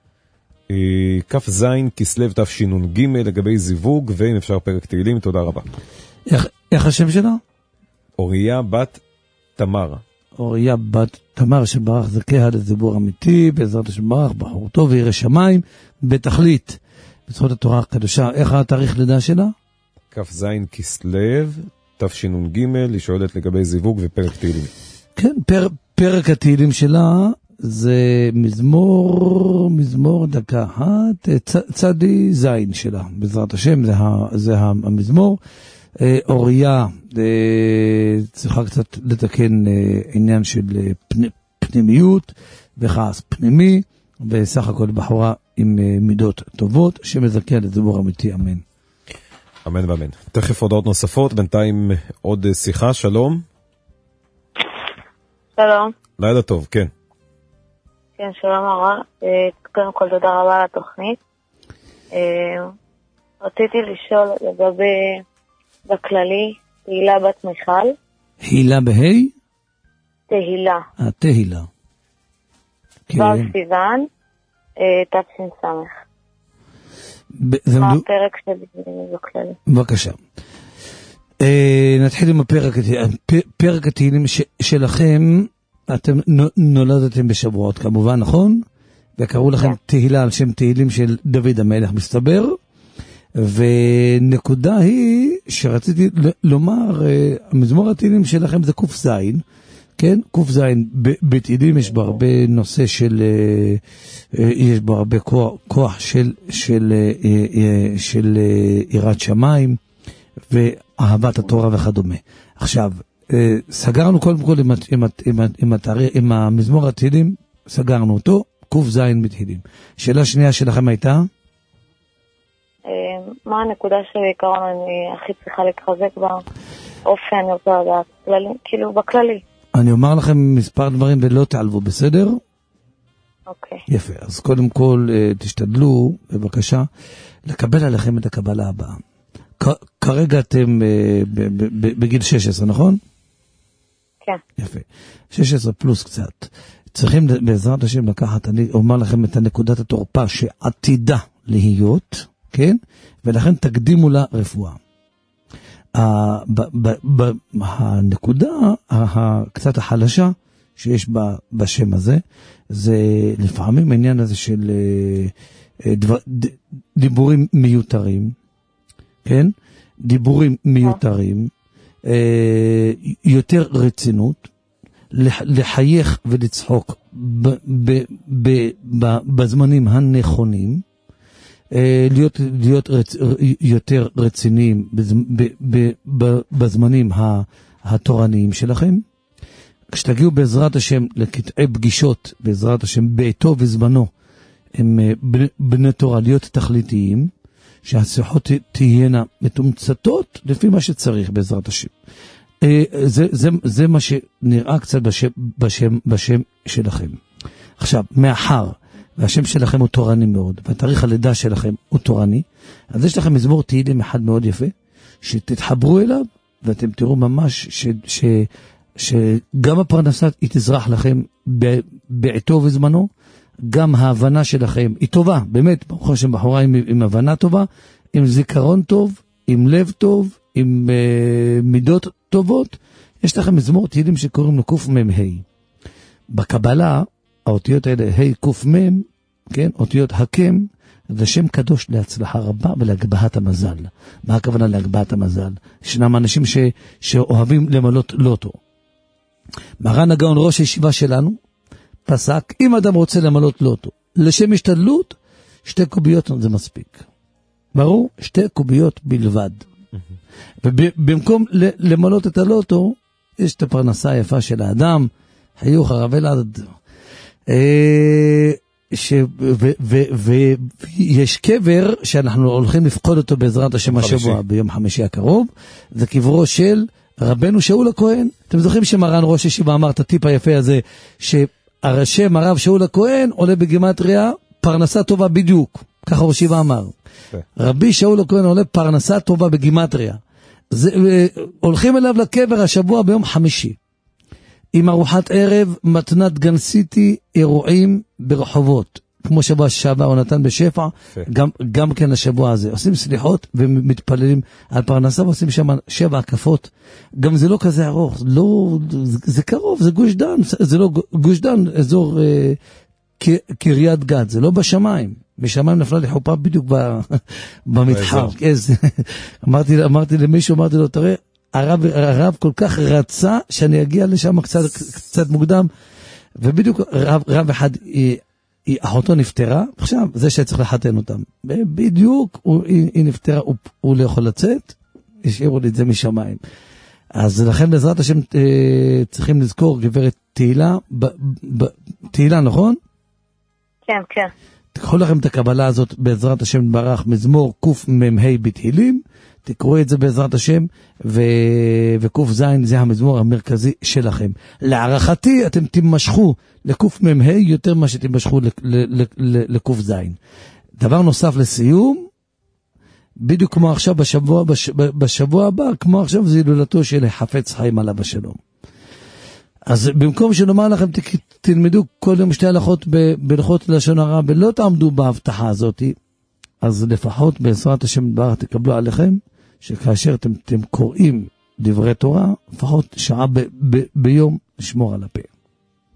כ"ז כסלו תשנ"ג, לגבי זיווג, ואם אפשר פרק תהילים. תודה רבה. איך השם שלה? אוריה בת תמר. אוריה בת תמר, שברך זכה לזיבור אמיתי, בעזרת השם ברך, בחור טוב וירא שמיים, בתכלית, בזכות התורה הקדושה. איך התאריך לידה שלה? כ"ז כסלו תשנ"ג, היא שואלת לגבי זיווג ופרק תהילים. כן, פרק התהילים שלה זה מזמור דקה אחת, צדי זין שלה, בעזרת השם, זה המזמור. אוריה צריכה קצת לתקן עניין של פנימיות וכעס פנימי, וסך הכל בחורה עם מידות טובות, שמזכה לזיבור אמיתי, אמן. אמן ואמן. תכף הודעות נוספות, בינתיים עוד שיחה. שלום. שלום. לילה טוב, כן. כן, שלום הרב. קודם כל תודה רבה על התוכנית. רציתי לשאול לגבי בכללי, תהילה בת מיכל. הילה בהי? תהילה. תהילה. כבר סיוון, תש"ס. מה הפרק שלי בכללי? בבקשה. נתחיל עם פרק התהילים שלכם. אתם נולדתם בשבועות כמובן, נכון? וקראו לכם תהילה על שם תהילים של דוד המלך, מסתבר. ונקודה היא שרציתי לומר, מזמור התהילים שלכם זה קוף זין, כן? קוף זין, בתהילים יש בו הרבה נושא של, יש בו הרבה כוח של יראת שמיים, ואהבת התורה וכדומה. עכשיו, סגרנו קודם כל עם המזמור התהילים, סגרנו אותו, קוף זין בתהילים. שאלה שנייה שלכם הייתה? מה הנקודה שבעיקרון אני הכי צריכה להתחזק באופן, אני רוצה לדעת, כאילו בכללי. אני אומר לכם מספר דברים ולא תעלבו, בסדר? אוקיי. יפה, אז קודם כל תשתדלו, בבקשה, לקבל עליכם את הקבלה הבאה. כרגע אתם בגיל 16, נכון? כן. יפה. 16 פלוס קצת. צריכים בעזרת השם לקחת, אני אומר לכם את הנקודת התורפה שעתידה להיות, כן? ולכן תקדימו לה רפואה. הנקודה הקצת החלשה שיש בשם הזה, זה לפעמים העניין הזה של דיבורים מיותרים, כן? דיבורים מיותרים, יותר רצינות, לחייך ולצחוק בזמנים הנכונים, להיות יותר רציניים בזמנים התורניים שלכם. כשתגיעו בעזרת השם לקטעי פגישות, בעזרת השם בעתו וזמנו, הם בני תורה, להיות תכליתיים, שהשיחות תהיינה מתומצתות לפי מה שצריך בעזרת השם. זה מה שנראה קצת בשם שלכם. עכשיו, מאחר והשם שלכם הוא תורני מאוד, והתאריך הלידה שלכם הוא תורני, אז יש לכם מזמור תהילים אחד מאוד יפה, שתתחברו אליו, ואתם תראו ממש שגם הפרנסה היא תזרח לכם בעתו וזמנו, גם ההבנה שלכם היא טובה, באמת, ברוך השם בחורה עם הבנה טובה, עם זיכרון טוב, עם לב טוב, עם מידות טובות. יש לכם מזמור תהילים שקוראים לו קוף מם ה'. בקבלה, האותיות האלה, ה' קוף מם, כן, אותיות הקם, זה שם קדוש להצלחה רבה ולהגבהת המזל. מה הכוונה להגבהת המזל? ישנם אנשים שאוהבים למלות לוטו. מרן הגאון ראש הישיבה שלנו, פסק, אם אדם רוצה למלות לוטו, לשם השתדלות, 2 קוביות זה מספיק. ברור? 2 קוביות בלבד. ובמקום למלות את הלוטו, יש את הפרנסה היפה של האדם, חיוך הרב אלעד, ויש קבר שאנחנו הולכים לפקוד אותו בעזרת השם השבוע, ביום חמישי הקרוב, זה קברו של רבנו שאול הכהן. אתם זוכרים שמרן ראש הישיבה אמר את הטיפ היפה הזה, שהשם הרב שאול הכהן עולה בגימטריה פרנסה טובה בדיוק, ככה ראש הישיבה אמר. רבי שאול הכהן עולה פרנסה טובה בגימטריה. הולכים אליו לקבר השבוע ביום חמישי, עם ארוחת ערב, מתנת גנסיטי, אירועים ברחובות, כמו שבוע שעבר הוא נתן בשפע, גם כן השבוע הזה. עושים סליחות ומתפללים על פרנסה, ועושים שם 7 הקפות. גם זה לא כזה ארוך, לא, זה קרוב, זה גוש דן, זה לא גוש דן, אזור קריית גת, זה לא בשמיים. בשמיים נפלה לי חופה בדיוק במתחם. אמרתי למישהו, אמרתי לו, תראה, הרב כל כך רצה שאני אגיע לשם קצת מוקדם, ובדיוק רב אחד, אחותו נפטרה, עכשיו זה שצריך לחתן אותם, בדיוק היא נפטרה, הוא לא יכול לצאת, השאירו לי את זה משמיים. אז לכן בעזרת השם צריכים לזכור גברת תהילה, תהילה נכון? כן, כן. תקחו לכם את הקבלה הזאת בעזרת השם ברך, מזמור קוף מם ה' בתהילים, תקראו את זה בעזרת השם, וקוף זין זה המזמור המרכזי שלכם. להערכתי אתם תמשכו לקוף מם ה' יותר מה שתמשכו לקוף זין. דבר נוסף לסיום, בדיוק כמו עכשיו בשבוע הבא, כמו עכשיו זה הילולתו של חפץ חיים עליו השלום. אז במקום שנאמר לכם תלמדו כל יום 2 הלכות בהלכות לשון הרע ולא תעמדו בהבטחה הזאת, אז לפחות בעזרת השם דבר תקבלו עליכם שכאשר אתם קוראים דברי תורה, לפחות שעה ביום לשמור על הפה.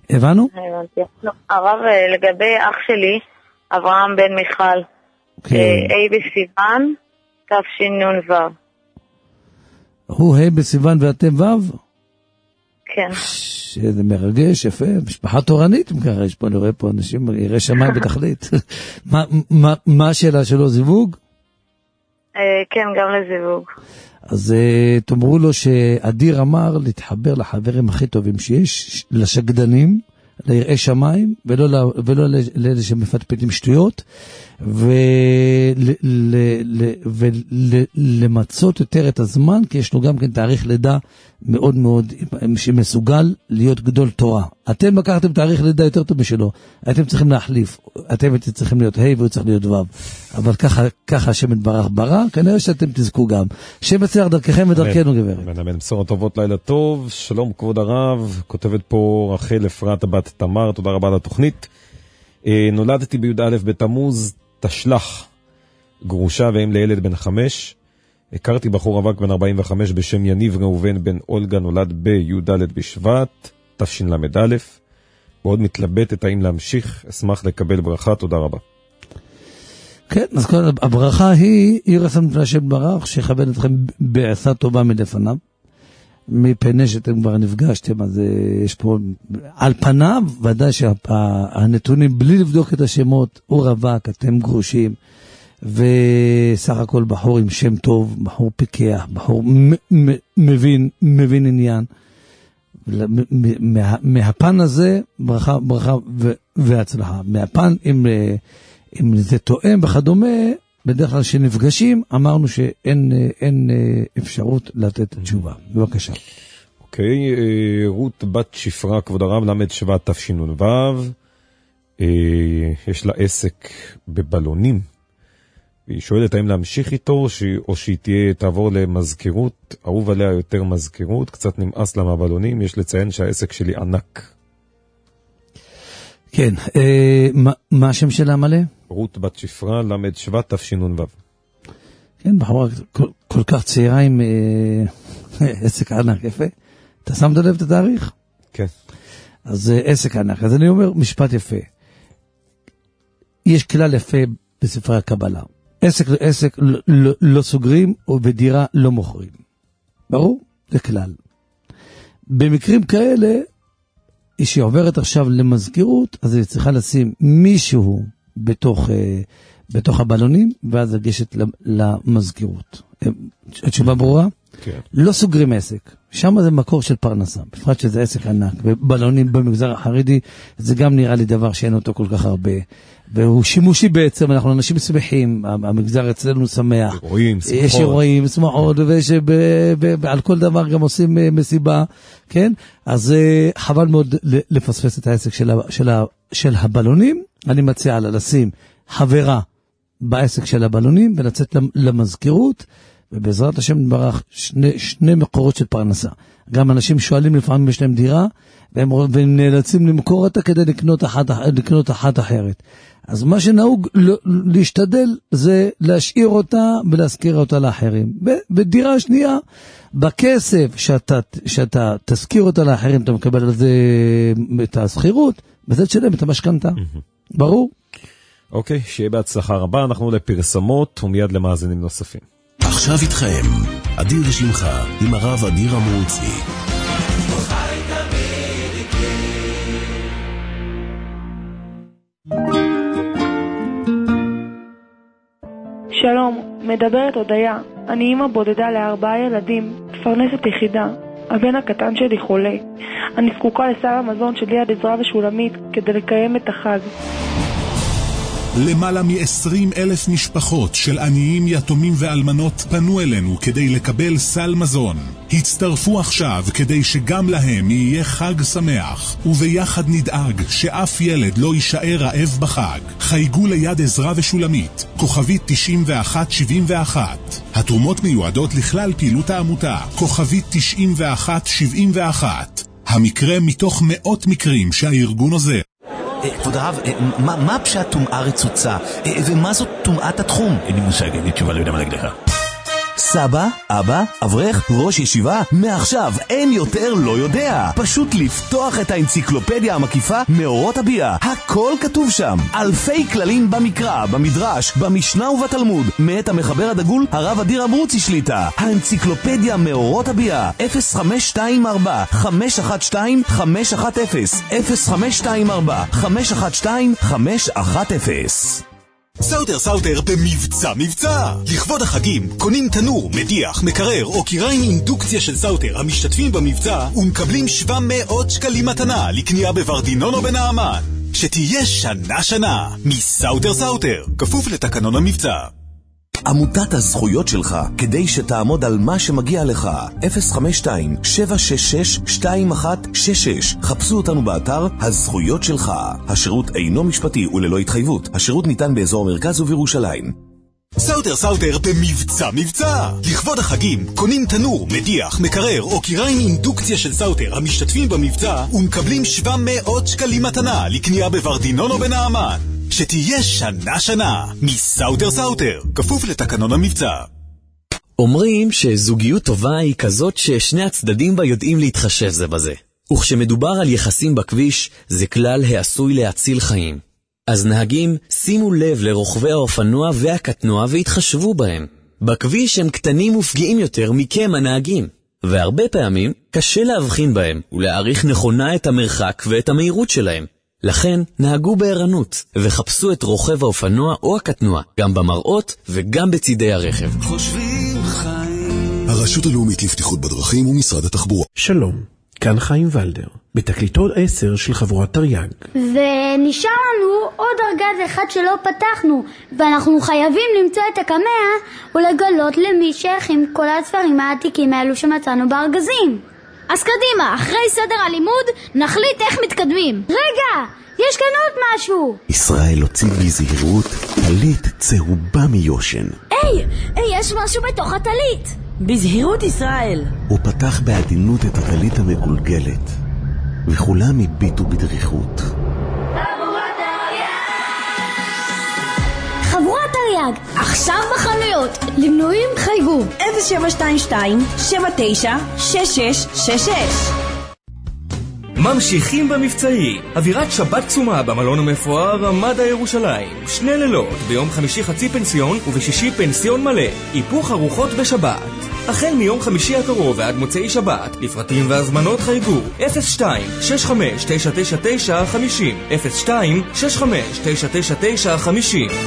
הבנו? הבנתי. הרב, לגבי אח שלי, אברהם בן מיכל, ה' בסיוון, תשנ"ו. הוא ה' בסיוון ואתם ו'? כן. שזה מרגש, יפה, משפחה תורנית, יש פה, נראה פה אנשים, יראה שמיים בתכלית. מה השאלה שלו, זיווג? כן, גם לזיווג. אז תאמרו לו שאדיר אמר להתחבר לחברים הכי טובים שיש, לשקדנים, ליראי שמיים, ולא לאלה שמפטפטים שטויות, ולמצות יותר את הזמן, כי יש לו גם כן תאריך לידה מאוד מאוד שמסוגל להיות גדול תורה. אתם לקחתם תאריך לידה יותר טוב משלו, אתם צריכים להחליף, אתם צריכים להיות ה' והוא צריך להיות ו', אבל ככה השם יתברך ברא, כנראה שאתם תזכו גם. שם יצליח דרככם ודרכנו גברת. אמן, בשורות טובות, לילה טוב, שלום כבוד הרב, כותבת פה רחל אפרת בת תמר, תודה רבה על התוכנית. נולדתי בי"א בתמוז תשלח, גרושה ואם לילד בן 5, הכרתי בחור רווק בן 45 בשם יניב ראובן בן אולגה, נולד בי"ד בשבט תשל"א, מאוד מתלבטת האם להמשיך, אשמח לקבל ברכה, תודה רבה. כן, אז כל הברכה היא רצון מפני השם ברך, שיכבד אתכם בעשה טובה מלפניו, מפני שאתם כבר נפגשתם, אז יש פה, על פניו, ודאי שהנתונים, בלי לבדוק את השמות, הוא רווק, אתם גרושים, וסך הכל בחור עם שם טוב, בחור פיקח, בחור מבין עניין. מהפן הזה, ברכה והצלחה. מהפן, אם זה תואם וכדומה, בדרך כלל שנפגשים, אמרנו שאין אפשרות לתת תשובה. בבקשה. אוקיי, רות בת שפרה, כבוד הרב, למד שבט תשנ"ו, יש לה עסק בבלונים, והיא שואלת האם להמשיך איתו, או שהיא תעבור למזכירות, אהוב עליה יותר מזכירות, קצת נמאס לה מהבלונים, יש לציין שהעסק שלי ענק. כן, מה השם שלה מלא? רות בת שפרה, למד שבט תשנ"ו. כן, בחורה כל כך צעירה עם עסק ענק, יפה. אתה שמת לב את התאריך? כן. אז עסק ענק, אז אני אומר משפט יפה. יש כלל יפה בספרי הקבלה. עסק לא סוגרים, ובדירה לא מוכרים. ברור? זה כלל. במקרים כאלה, שהיא עוברת עכשיו למזכירות, אז היא צריכה לשים מישהו בתוך הבלונים, ואז לגשת למזכירות. התשובה ברורה? כן. לא סוגרים עסק. שם זה מקור של פרנסה, בפרט שזה עסק ענק, ובלונים במגזר החרדי, זה גם נראה לי דבר שאין אותו כל כך הרבה, והוא שימושי בעצם, אנחנו אנשים שמחים, המגזר אצלנו שמח, יש אירועים, שמחות, ועל כל דבר גם עושים מסיבה, כן? אז חבל מאוד לפספס את העסק של הבלונים, אני מציע לה לשים חברה בעסק של הבלונים, ולצאת למזכירות, ובעזרת השם נברך שני מקורות של פרנסה. גם אנשים שואלים לפעמים יש להם דירה, והם נאלצים למכור אותה כדי לקנות אחת אחרת. אז מה שנהוג להשתדל זה להשאיר אותה ולהזכיר אותה לאחרים. בדירה שנייה, בכסף שאתה תזכיר אותה לאחרים, אתה מקבל על זה את הסחירות, וזה תשלם את המשכנתה. ברור? אוקיי, שיהיה בהצלחה רבה, אנחנו לפרסמות ומיד למאזינים נוספים. עכשיו איתכם, אדיר שמך, עם הרב אדיר אמרוצי. שלום, מדברת הודיה. אני אמא בודדה ל4 ילדים, מפרנסת יחידה. הבן הקטן שלי חולה. אני זקוקה לסל המזון של יד עזרא ושולמית כדי לקיים את החג. למעלה מ-20,000 משפחות של עניים, יתומים ואלמנות פנו אלינו כדי לקבל סל מזון. הצטרפו עכשיו כדי שגם להם יהיה חג שמח, וביחד נדאג שאף ילד לא יישאר רעב בחג. חייגו ליד עזרא ושולמית, כוכבית 9171. התרומות מיועדות לכלל פעילות העמותה, כוכבית 9171. המקרה מתוך מאות מקרים שהארגון עוזר. כבוד הרב, מה פשט טומאה רצוצה? ומה זאת טומאת התחום? אין לי מושג, אין לי תשובה, לא יודע מה להגיד לך. סבא, אבא, אברך, ראש ישיבה, מעכשיו אין יותר לא יודע. פשוט לפתוח את האנציקלופדיה המקיפה מאורות הביאה. הכל כתוב שם. אלפי כללים במקרא, במדרש, במשנה ובתלמוד. מאת המחבר הדגול הרב אדיר אברוצי שליטה. האנציקלופדיה מאורות הביאה. 0524 512 510 0524 512 510. סאוטר במבצע. לכבוד החגים קונים תנור, מדיח, מקרר או קיריים אינדוקציה של סאוטר המשתתפים במבצע ומקבלים 700 שקלים מתנה לקנייה בוורדינון או בנעמן. שתהיה שנה מסאוטר, כפוף לתקנון המבצע. עמותת הזכויות שלך, כדי שתעמוד על מה שמגיע לך. 052-766-2166. חפשו אותנו באתר הזכויות שלך. השירות אינו משפטי וללא התחייבות. השירות ניתן באזור המרכז ובירושלים. סאוטר במבצע. לכבוד החגים קונים תנור, מדיח, מקרר או קיריים אינדוקציה של סאוטר המשתתפים במבצע ומקבלים 700 שקלים מתנה לקנייה בוורדינון או בנעמן. שתהיה שנה מסאוטר, כפוף לתקנון המבצע. אומרים שזוגיות טובה היא כזאת ששני הצדדים בה יודעים להתחשב זה בזה. וכשמדובר על יחסים בכביש, זה כלל העשוי להציל חיים. אז נהגים, שימו לב לרוכבי האופנוע והקטנוע והתחשבו בהם. בכביש הם קטנים ופגיעים יותר מכם הנהגים. והרבה פעמים קשה להבחין בהם ולהעריך נכונה את המרחק ואת המהירות שלהם. לכן נהגו בערנות וחפשו את רוכב האופנוע או הקטנוע, גם במראות וגם בצידי הרכב. הרשות הלאומית לבטיחות בדרכים ומשרד התחבורה. שלום, כאן חיים ולדר, בתקליטות 10 של חבורת תרי"ג. ונשאר לנו עוד ארגז אחד שלא פתחנו, ואנחנו חייבים למצוא את הקמע ולגלות למי שייכים כל הספרים העתיקים האלו שמצאנו בארגזים. אז קדימה, אחרי סדר הלימוד נחליט איך מתקדמים. רגע, יש כאן עוד משהו. ישראל הוציא בזהירות טלית צהובה מיושן. היי, יש משהו בתוך הטלית. בזהירות ישראל. הוא פתח בעדינות את הטלית המגולגלת, וכולם הביטו בדריכות. חבורת תרי"ג, עכשיו בחנויות. למנויים חייגו 0722-796666. ממשיכים במבצעי. אווירת שבת קסומה במלון המפואר רמדה ירושלים. 2 לילות, ביום חמישי חצי פנסיון ובשישי פנסיון מלא. היפוך ארוחות בשבת. החל מיום חמישי הקרוב ועד מוצאי שבת. לפרטים והזמנות חייגו 02-65-999-50 02-65-999-50.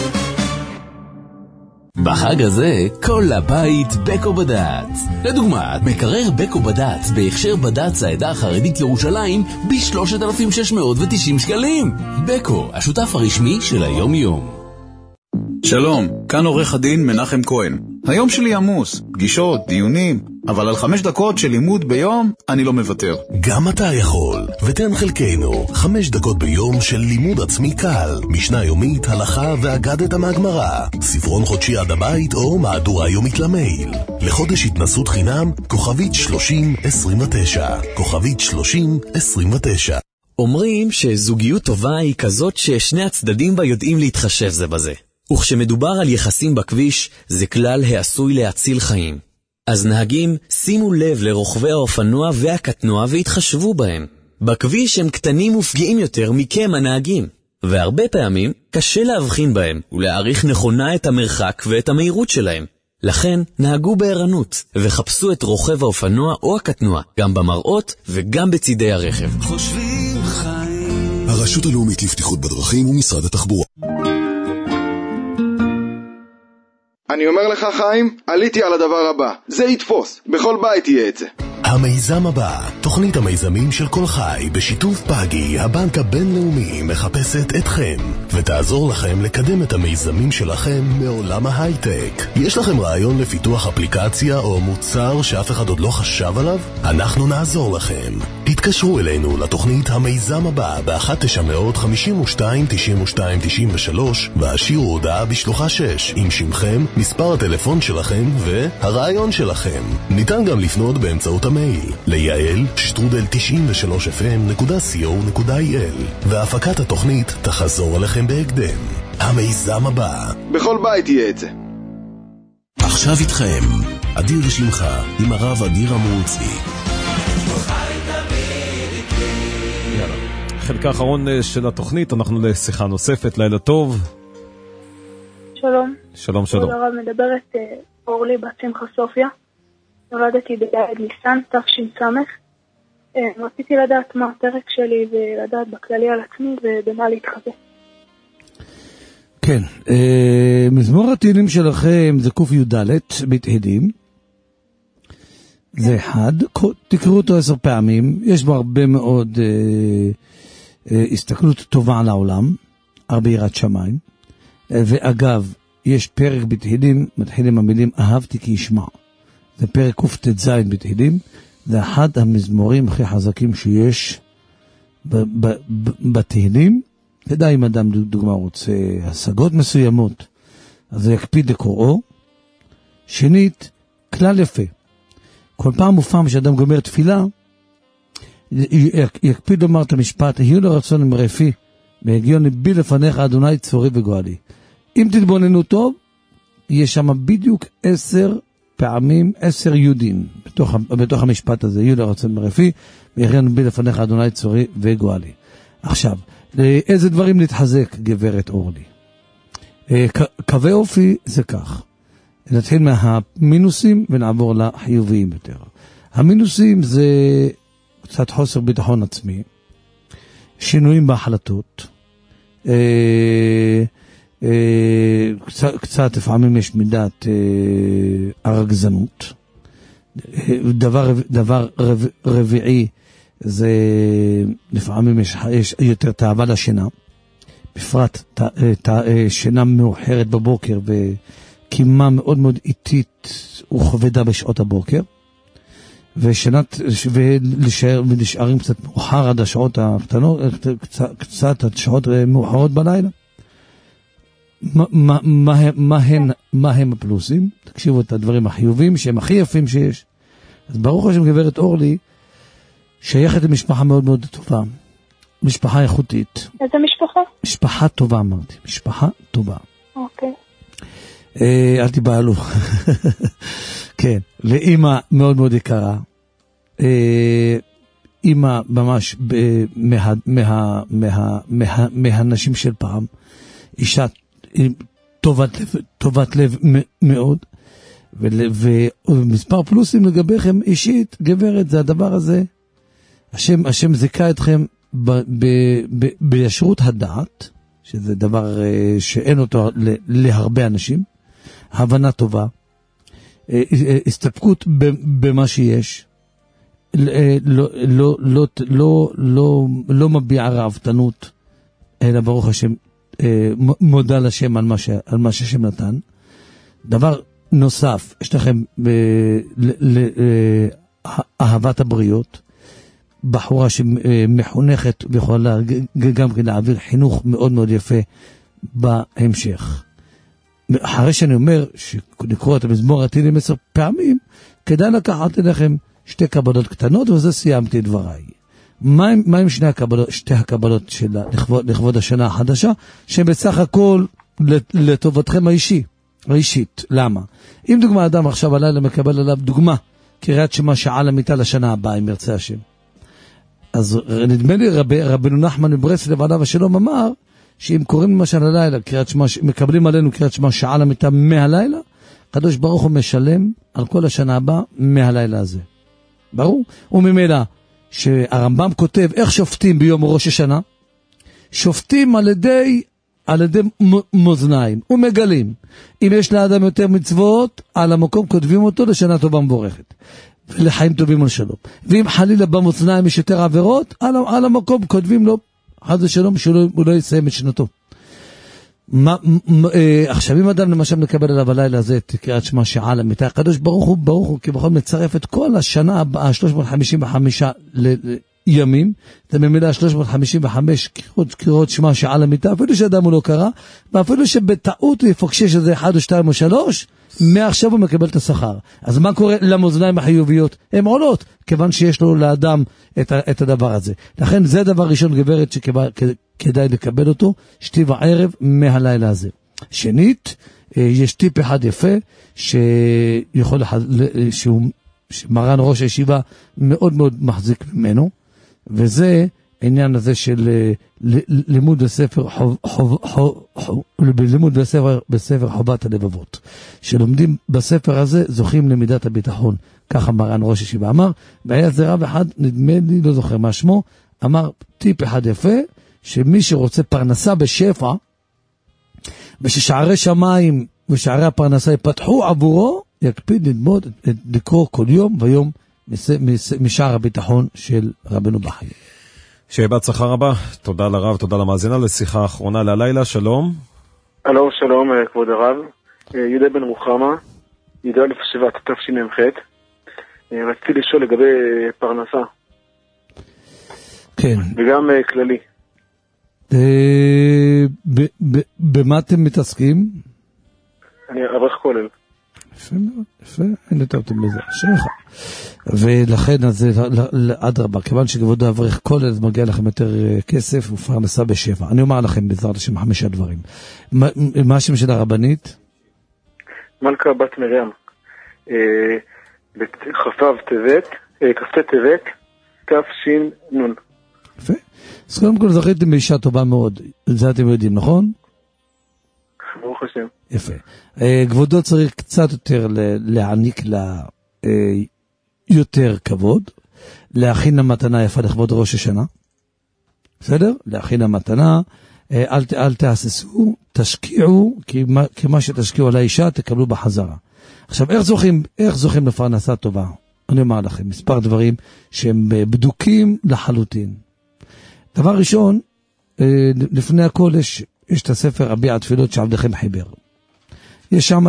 בחג הזה, כל הבית בקו בד"ץ. לדוגמה, מקרר בקו בד"ץ בהכשר בד"ץ העדה החרדית ירושלים ב-3,690 שקלים. בקו, השותף הרשמי של היום-יום. שלום, כאן עורך הדין מנחם כהן. היום שלי עמוס, פגישות, דיונים, אבל על 5 דקות של לימוד ביום אני לא מוותר. גם אתה יכול, ותן חלקנו 5 דקות ביום של לימוד עצמי קל, משנה יומית, הלכה ואגדת מהגמרא, ספרון חודשי עד הבית או מהדורה יומית למייל. לחודש התנסות חינם, כוכבית 3029, כוכבית 3029. אומרים שזוגיות טובה היא כזאת ששני הצדדים בה יודעים להתחשב זה בזה. וכשמדובר על יחסים בכביש, זה כלל העשוי להציל חיים. אז נהגים, שימו לב לרוכבי האופנוע והקטנוע והתחשבו בהם. בכביש הם קטנים ופגיעים יותר מכם הנהגים. והרבה פעמים קשה להבחין בהם ולהעריך נכונה את המרחק ואת המהירות שלהם. לכן נהגו בערנות וחפשו את רוכב האופנוע או הקטנוע, גם במראות וגם בצידי הרכב. הרשות הלאומית לבטיחות בדרכים ומשרד התחבורה. אני אומר לך חיים, עליתי על הדבר הבא. זה יתפוס, בכל בית יהיה את זה. המיזם הבא, תוכנית המיזמים של כל חי, בשיתוף פאגי, הבנק הבינלאומי, מחפשת אתכם, ותעזור לכם לקדם את המיזמים שלכם מעולם ההייטק. יש לכם רעיון לפיתוח אפליקציה או מוצר שאף אחד עוד לא חשב עליו? אנחנו נעזור לכם. תתקשרו אלינו לתוכנית המיזם הבא ב-1-952-92-93 והשאירו הודעה בשלוחה 6 עם שמכם, מספר הטלפון שלכם והרעיון שלכם. ניתן גם לפנות באמצעות המייל ליעל93fm.co.il והפקת התוכנית תחזור אליכם בהקדם. המיזם הבא, בכל בית יהיה את זה. עכשיו איתכם, אדיר שמחה, עם הרב אדיר המרוצי. חלק האחרון של התוכנית, אנחנו לשיחה נוספת, לילה טוב. שלום. שלום, שלום. כבוד הרב, מדברת אורלי בת שמחה סופיה. נולדתי בי"ד ניסן, תש"ס. רציתי לדעת מה הפרק שלי ולדעת בכללי על עצמי ובמה להתחזק. כן, מזמור התהילים שלכם זה ק"י"ד בתהילים. זה אחד, תקראו אותו 10 פעמים, יש בו הרבה מאוד הסתכלות טובה על העולם, הרבה יראת שמיים. ואגב, יש פרק בתהילים, מתחילים המילים אהבתי כי ישמע. זה פרק קט"ז בתהילים, זה אחד המזמורים הכי חזקים שיש בתהילים. כדאי אם אדם דוגמה רוצה השגות מסוימות, אז הוא יקפיד לקוראו. שנית, כלל יפה. כל פעם ופעם שאדם גומר תפילה, יקפיד לומר את המשפט, יהיו לרצון מרפי, והגיון ליבי לפניך אדוני צורי וגואלי. אם תתבוננו טוב, יש שם בדיוק 10 פעמים, 10 יודים, בתוך המשפט הזה, יהיו לרצון מרפי, והגיון ליבי לפניך אדוני צורי וגואלי. עכשיו, איזה דברים להתחזק, גברת אורלי? קווי אופי זה כך. נתחיל מהמינוסים ונעבור לחיוביים יותר. המינוסים זה קצת חוסר ביטחון עצמי, שינויים בהחלטות, קצת לפעמים יש מידת הרגזנות. דבר רביעי זה לפעמים יש יותר תאווה לשינה, בפרט שינה מאוחרת בבוקר וקימה מאוד מאוד איטית וכבדה בשעות הבוקר, ונשארים קצת מאוחר עד השעות הקטנות, קצת עד שעות מאוחרות בלילה. מה הם הפלוסים? תקשיבו את הדברים החיובים שהם הכי יפים שיש. אז ברוך השם גברת אורלי שייכת למשפחה מאוד מאוד טובה, משפחה איכותית. איזה משפחה? משפחה טובה אמרתי, משפחה טובה. אוקיי. אל תיבהלו. כן, ואמא מאוד מאוד יקרה. אמא ממש מהנשים של פעם. אישה טובת לב מאוד. ומספר פלוסים לגביכם אישית, גברת, זה הדבר הזה. השם זיכה אתכם בישרות הדעת, שזה דבר שאין אותו להרבה אנשים. הבנה טובה, הסתפקות במה שיש, לא מביע רעבתנות, אלא ברוך השם מודה לשם על מה שהשם נתן. דבר נוסף, יש לכם אהבת הבריות, בחורה שמחונכת ויכולה גם להעביר חינוך מאוד מאוד יפה בהמשך. אחרי שאני אומר שנקרוא את המזמור התהילים 10 פעמים, כדאי לקחת לכם 2 קבלות קטנות, וזה סיימתי את דבריי. מה עם שתי הקבלות לכבוד השנה החדשה, שבסך הכל לטובתכם האישית. למה? אם דוגמה אדם עכשיו הלילה מקבל עליו דוגמה, קריאת שמע שעה למיטה לשנה הבאה, אם ירצה השם. אז נדמה לי רבנו נחמן מברסלב עליו השלום אמר, שאם קוראים למשל הלילה, מקבלים עלינו קריאת שמע שעה למיטה מהלילה, הקדוש ברוך הוא משלם על כל השנה הבאה מהלילה הזה. ברור? וממילא שהרמב"ם כותב איך שופטים ביום ראש השנה, שופטים על ידי מאזניים ומגלים. אם יש לאדם יותר מצוות, על המקום כותבים אותו לשנה טובה מבורכת ולחיים טובים ולשלום. ואם חלילה במאזניים יש יותר עבירות, על המקום כותבים לו חס ושלום שהוא לא יסיים את שנתו. עכשיו אם אדם למשל מקבל עליו הלילה הזה את קריאת שמע שעה למיטה, הקדוש ברוך הוא כבכל מצרף את כל השנה הבאה 355 ימים, זה ממילא 355 קריאות שמע שעה למיטה, אפילו שאדם הוא לא קרא, ואפילו שבטעות הוא יפקשש שזה 1 או 2 או 3, מעכשיו הוא מקבל את השכר. אז מה קורה למאזניים החיוביות? הן עולות, כיוון שיש לו לאדם את הדבר הזה. לכן זה דבר ראשון גברת שכדאי לקבל אותו, 7 בערב מהלילה הזה. שנית, יש טיפ אחד יפה, שמרן ראש הישיבה מאוד מאוד מחזיק ממנו, וזה העניין הזה של לימוד בספר חובת הלבבות. שלומדים בספר הזה, זוכים למידת הביטחון. ככה מרן ראש הישיבה אמר, והיה זה רב אחד, נדמה לי, לא זוכר מה שמו, אמר טיפ אחד יפה, שמי שרוצה פרנסה בשפע, וששערי שמיים ושערי הפרנסה יפתחו עבורו, יקפיד ללמוד, לקרוא כל יום ויום משער הביטחון של רבנו בחי. שיהיה בהצלחה רבה, תודה לרב, תודה למאזינה, לשיחה האחרונה ללילה, שלום. הלו, שלום, כבוד הרב, יהודה בן רוחמה, יהודה אלף שבט, תשמ"ח. רציתי לשאול לגבי פרנסה. כן. וגם כללי. במה אתם מתעסקים? אני אברך כולל. יפה מאוד, יפה, אין יותר טוב בזה, שלך. ולכן, אז עד רבה, כיוון שכבוד האברך כולל, אז מגיע לכם יותר כסף ופרנסה בשפע. אני אומר לכם בעזרת השם 5 דברים. מה השם של הרבנית? מלכה בת מרים. כ"ו טבת, כ"ט טבת, תש"ן. יפה. אז קודם כל זכיתם באישה טובה מאוד, זה אתם יודעים, נכון? ברוך השם. יפה. כבודו צריך קצת יותר להעניק לה יותר כבוד, להכין המתנה יפה לכבוד ראש השנה. בסדר? להכין המתנה, אל תעשסו, תשקיעו, כי מה שתשקיעו על האישה תקבלו בחזרה. עכשיו, איך זוכים לפרנסה טובה? אני אומר לכם, מספר דברים שהם בדוקים לחלוטין. דבר ראשון, לפני הכל יש את הספר רביע התפילות שעבדכם חיבר. יש שם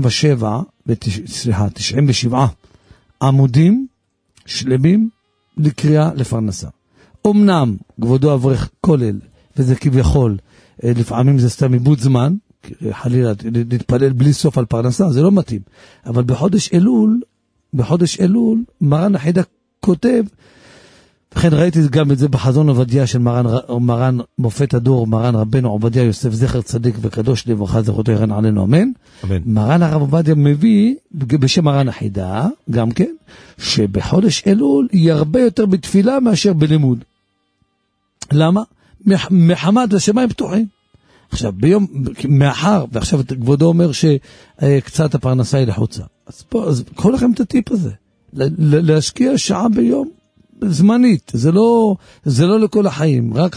97 עמודים שלמים לקריאה לפרנסה. אמנם כבודו אברך כולל, וזה כביכול, לפעמים זה סתם איבוד זמן, חלילה להתפלל בלי סוף על פרנסה, זה לא מתאים. אבל בחודש אלול, מרן החידה כותב, וכן ראיתי גם את זה בחזון עובדיה של מרן מופת הדור, מרן רבנו עובדיה יוסף זכר צדיק וקדוש לברכה זכותו ירן עלינו אמן. מרן הרב עובדיה מביא בשם מרן החידה, גם כן, שבחודש אלול היא הרבה יותר בתפילה מאשר בלימוד. למה? מחמד לשמיים פתוחים. עכשיו מאחר, ועכשיו כבודו אומר שקצת הפרנסה היא לחוצה. אז קחו לכם את הטיפ הזה, להשקיע שעה ביום, זמנית, זה לא לכל החיים, רק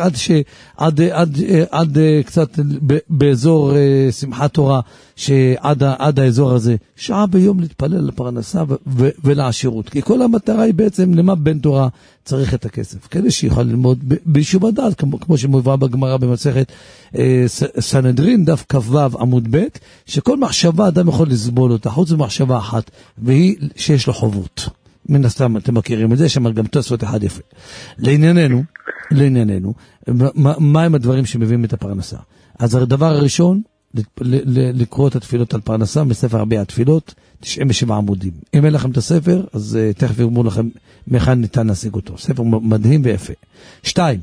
עד קצת באזור שמחת תורה, שעד האזור הזה, שעה ביום להתפלל לפרנסה ולעשירות, כי כל המטרה היא בעצם למה בן תורה צריך את הכסף, כדי שיוכל ללמוד ביישוב הדעת, כמו שמובא בגמרא במסכת סנהדרין, דף כ"ו עמוד ב', שכל מחשבה אדם יכול לסבול אותה, חוץ ממחשבה אחת, והיא שיש לו חובות. מן הסתם אתם מכירים את זה, שם גם תוספות אחד יפה. לענייננו, מה הם הדברים שמביאים את הפרנסה? אז הדבר הראשון, לקרוא את התפילות על פרנסה, מספר רביע התפילות, 97 עמודים. אם אין לכם את הספר, אז תכף יאמרו לכם מכאן ניתן להשיג אותו. ספר מדהים ויפה. 2,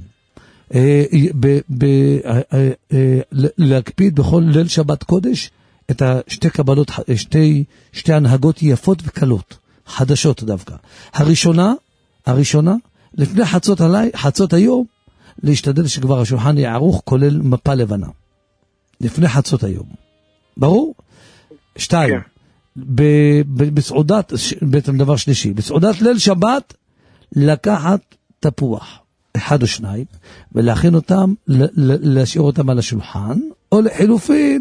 להקפיד בכל ליל שבת קודש, את שתי קבלות, שתי הנהגות יפות וקלות. חדשות דווקא. הראשונה, לפני חצות היום, להשתדל שכבר השולחן יהיה ערוך, כולל מפה לבנה. לפני חצות היום. ברור? 2, בסעודת, בעצם דבר שלישי, בסעודת ליל שבת, לקחת תפוח, 1 או 2, ולהכין אותם, להשאיר אותם על השולחן, או לחילופין,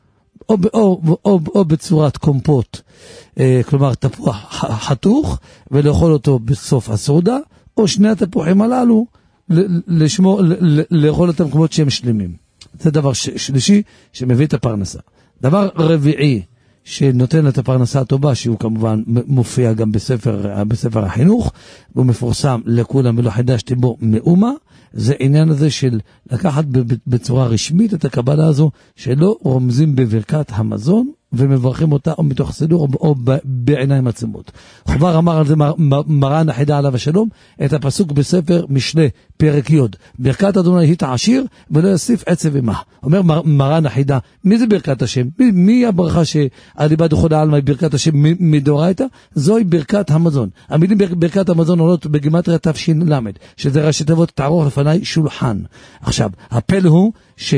או בצורת קומפוט, כלומר תפוח חתוך, ולאכול אותו בסוף הסעודה, או שני התפוחים הללו, לאכול אותם כמות שהם שלמים. זה דבר שלישי שמביא את הפרנסה. דבר רביעי שנותן את הפרנסה הטובה, שהוא כמובן מופיע גם בספר החינוך, והוא מפורסם לכולם ולא חידשתי בו מאומה, זה עניין הזה של לקחת בצורה רשמית את הקבלה הזו, שלא רומזים בברכת המזון, ומברכים אותה או מתוך סידור או בעיניים עצמות. חובר אמר על זה מרן החידה עליו השלום, את הפסוק בספר משלי, פרק י', ברכת אדוני היא תעשיר ולא יוסיף עצב עמה. אומר מרן החידה, מי זה ברכת השם? מי הברכה שהליבה דחולה עלמה היא ברכת השם מדאורייתא? זוהי ברכת המזון. המילים ברכת המזון עולות בגימטריה תש"ל, שזה ראשי תיבות תערוך לפני שולחן. עכשיו, הפלא הוא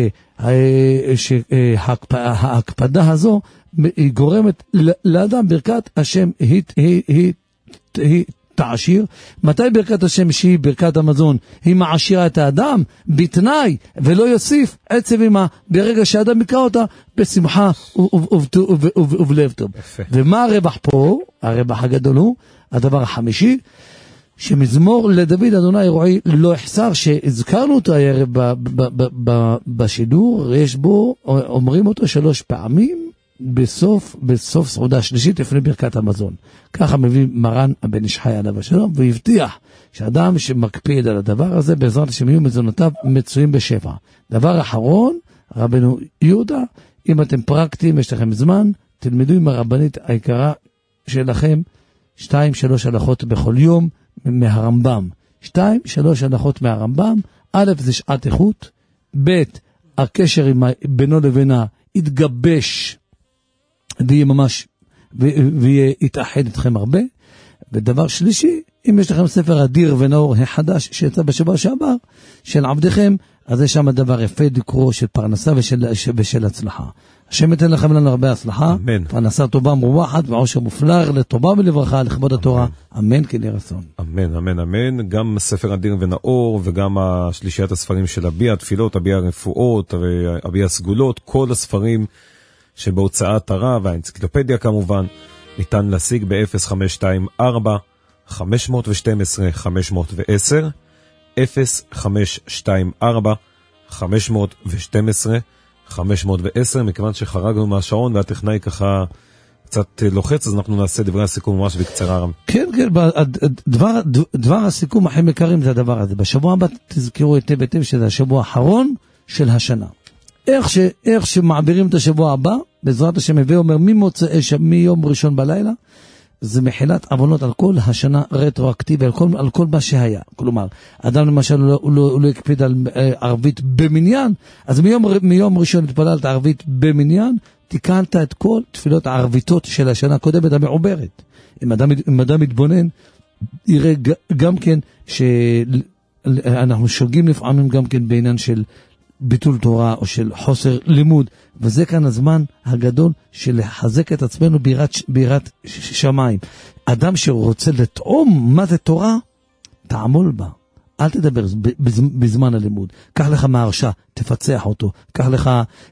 שההקפדה הזו היא גורמת לאדם ברכת השם היא תעשיר. מתי ברכת השם שהיא ברכת המזון היא מעשירה את האדם? בתנאי ולא יוסיף עצב עמה, ברגע שהאדם יקרא אותה בשמחה ובלב טוב. ומה הרווח פה? הרווח הגדול הוא הדבר החמישי, שמזמור לדוד אדוני רועי לא יחסר, שהזכרנו אותו הערב בשידור, יש בו, אומרים אותו 3 פעמים בסוף סעודה שלישית לפני ברכת המזון. ככה מביא מרן הבן איש חי עליו השלום, והבטיח שאדם שמקפיד על הדבר הזה בעזרת השם יהיו מזונותיו מצויים בשפע. דבר אחרון, רבנו יהודה, אם אתם פרקטיים, יש לכם זמן, תלמדו עם הרבנית היקרה שלכם 2-3 הלכות בכל יום מהרמב"ם. 2-3 הלכות מהרמב"ם. א', זה שעת איכות. ב', הקשר בינו לבינה יתגבש ויהיה ממש ויתאחד איתכם הרבה. ודבר שלישי, אם יש לכם ספר אדיר ונאור החדש שיצא בשבוע שעבר של עבדיכם, אז יש שם דבר יפה לקרוא של פרנסה ושל הצלחה. השם ייתן לכם לנו הרבה הצלחה, פרנסה טובה מרווחת ועושר מופלר לטובה ולברכה לכבוד התורה, אמן כן יהי רצון. אמן, אמן, אמן. גם ספר אדיר ונאור וגם השלישיית הספרים של אבי התפילות, אבי הרפואות, אבי הסגולות, כל הספרים שבהוצאת הרב והאנציקלופדיה כמובן, ניתן להשיג ב-0524-512-510, 0524-512-510, מכיוון שחרגנו מהשעון והטכנאי ככה קצת לוחץ, אז אנחנו נעשה דברי הסיכום ממש בקצרה. כן, כן, דבר הסיכום הכי מקרים זה הדבר הזה. בשבוע הבא תזכרו היטב היטב שזה השבוע האחרון של השנה. איך שמעבירים את השבוע הבא, בעזרת השם הביא אומר מיום ראשון בלילה, זה מחילת עוונות על כל השנה רטרואקטיבי, על כל מה שהיה. כלומר, אדם למשל הוא לא הקפיד על ערבית במניין, אז מיום ראשון התפללת ערבית במניין, תיקנת את כל תפילות הערביתות של השנה הקודמת המעוברת. אם אדם מתבונן, יראה גם כן שאנחנו שוגים לפעמים גם כן בעניין של ביטול תורה או של חוסר לימוד, וזה כאן הזמן הגדול של לחזק את עצמנו ביראת שמיים. אדם שרוצה לטעום מה זה תורה, תעמול בה, אל תדבר בזמן הלימוד. קח לך מהרשה, תפצח אותו. קח לך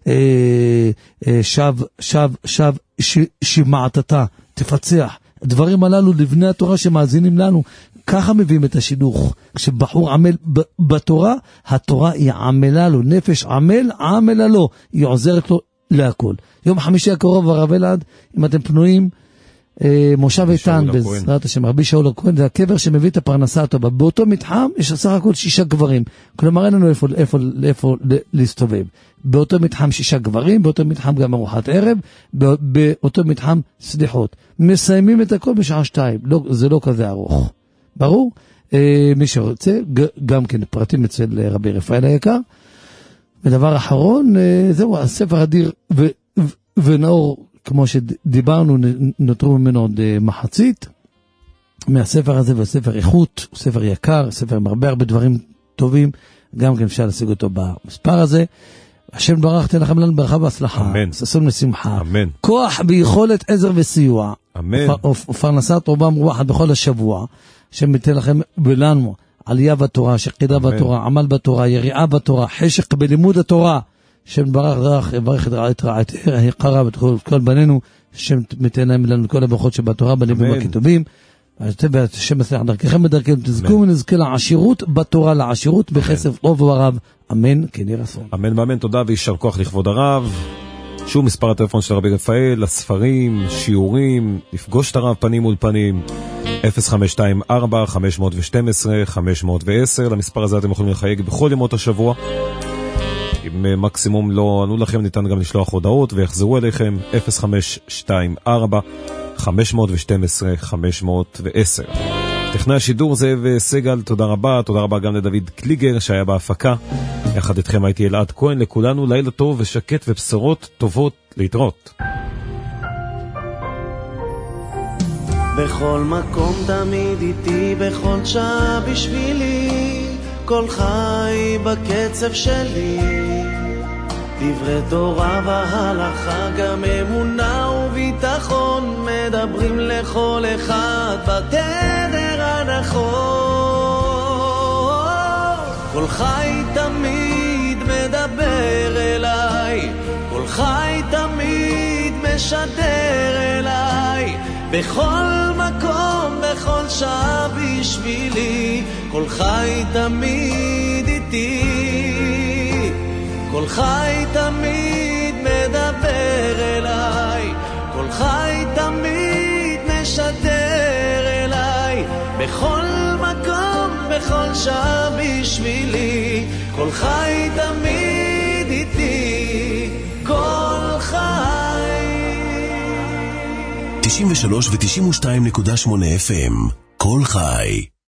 שב שמעתתה, תפצח. דברים הללו לבני התורה שמאזינים לנו, ככה מביאים את השילוך. כשבחור עמל בתורה, התורה היא עמלה לו, נפש עמלה לו, היא עוזרת לו להכל. יום חמישי הקרוב הרב אלעד, אם אתם פנויים, מושב איתן בעזרת השם, רבי שאול הכהן, זה הקבר שמביא את הפרנסה הטובה. באותו מתחם יש סך הכל 6 גברים, כלומר אין לנו איפה להסתובב. באותו מתחם 6 גברים, באותו מתחם גם ארוחת ערב, באותו מתחם סליחות. מסיימים את הכל בשעה 2, זה לא כזה ארוך. ברור? מי שרוצה, גם כן פרטים אצל רבי רפאל היקר. ודבר אחרון, זהו, הספר אדיר ונאור, כמו שדיברנו, נותרו ממנו עוד מחצית מהספר הזה, והספר איכות, ספר יקר, ספר עם הרבה דברים טובים, גם כן אפשר להשיג אותו במספר הזה. השם ברך תן לכם לנו ברכה והצלחה, ששון ושמחה, כוח ויכולת עזר וסיוע, ופרנסה טובה מרווחת בכל השבוע, השם ייתן לכם ולנו עלייה בתורה, שקידה בתורה, עמל בתורה, יריעה בתורה, חשק בלימוד התורה, השם ברך את רעייתך היקרה ואת כל בנינו, השם ייתן לנו כל הברכות שבתורה, בלימודים הכתובים, השם יצליח דרככם בדרככם, תזכו ונזכה לעשירות בתורה, לעשירות בכסף טוב ורב, אמן כן יהי רצון. אמן ואמן, תודה ויישר כוח לכבוד הרב. שוב מספר הטלפון של רבי רפאל, הספרים, שיעורים, לפגוש את הרב פנים מול פנים, 0524-512-510, למספר הזה אתם יכולים לחייג בכל ימות השבוע. אם מקסימום לא ענו לכם, ניתן גם לשלוח הודעות ויחזרו אליכם 0524-512-510. טכנאי השידור זאב סגל, תודה רבה. תודה רבה גם לדוד קליגר שהיה בהפקה. יחד איתכם הייתי אלעד כהן. לכולנו לילה טוב ושקט ובשורות טובות להתראות. בכל מקום תמיד איתי, בכל שעה בשבילי, כל חי בקצב שלי, דברי תורה והלכה, גם אמונה וביטחון, מדברים לכל אחד בתדר הנכון. כל חי תמיד מדבר אליי, כל חי תמיד משדר אליי, בכל מקום, בכל שעה בשבילי, כל חי תמיד איתי, כל חי תמיד מדבר אליי, כל חי תמיד משדר אליי, בכל מקום, בכל שעה בשבילי, כל חי תמיד איתי, כל חי. 93 ו-92.8 FM, כל חי.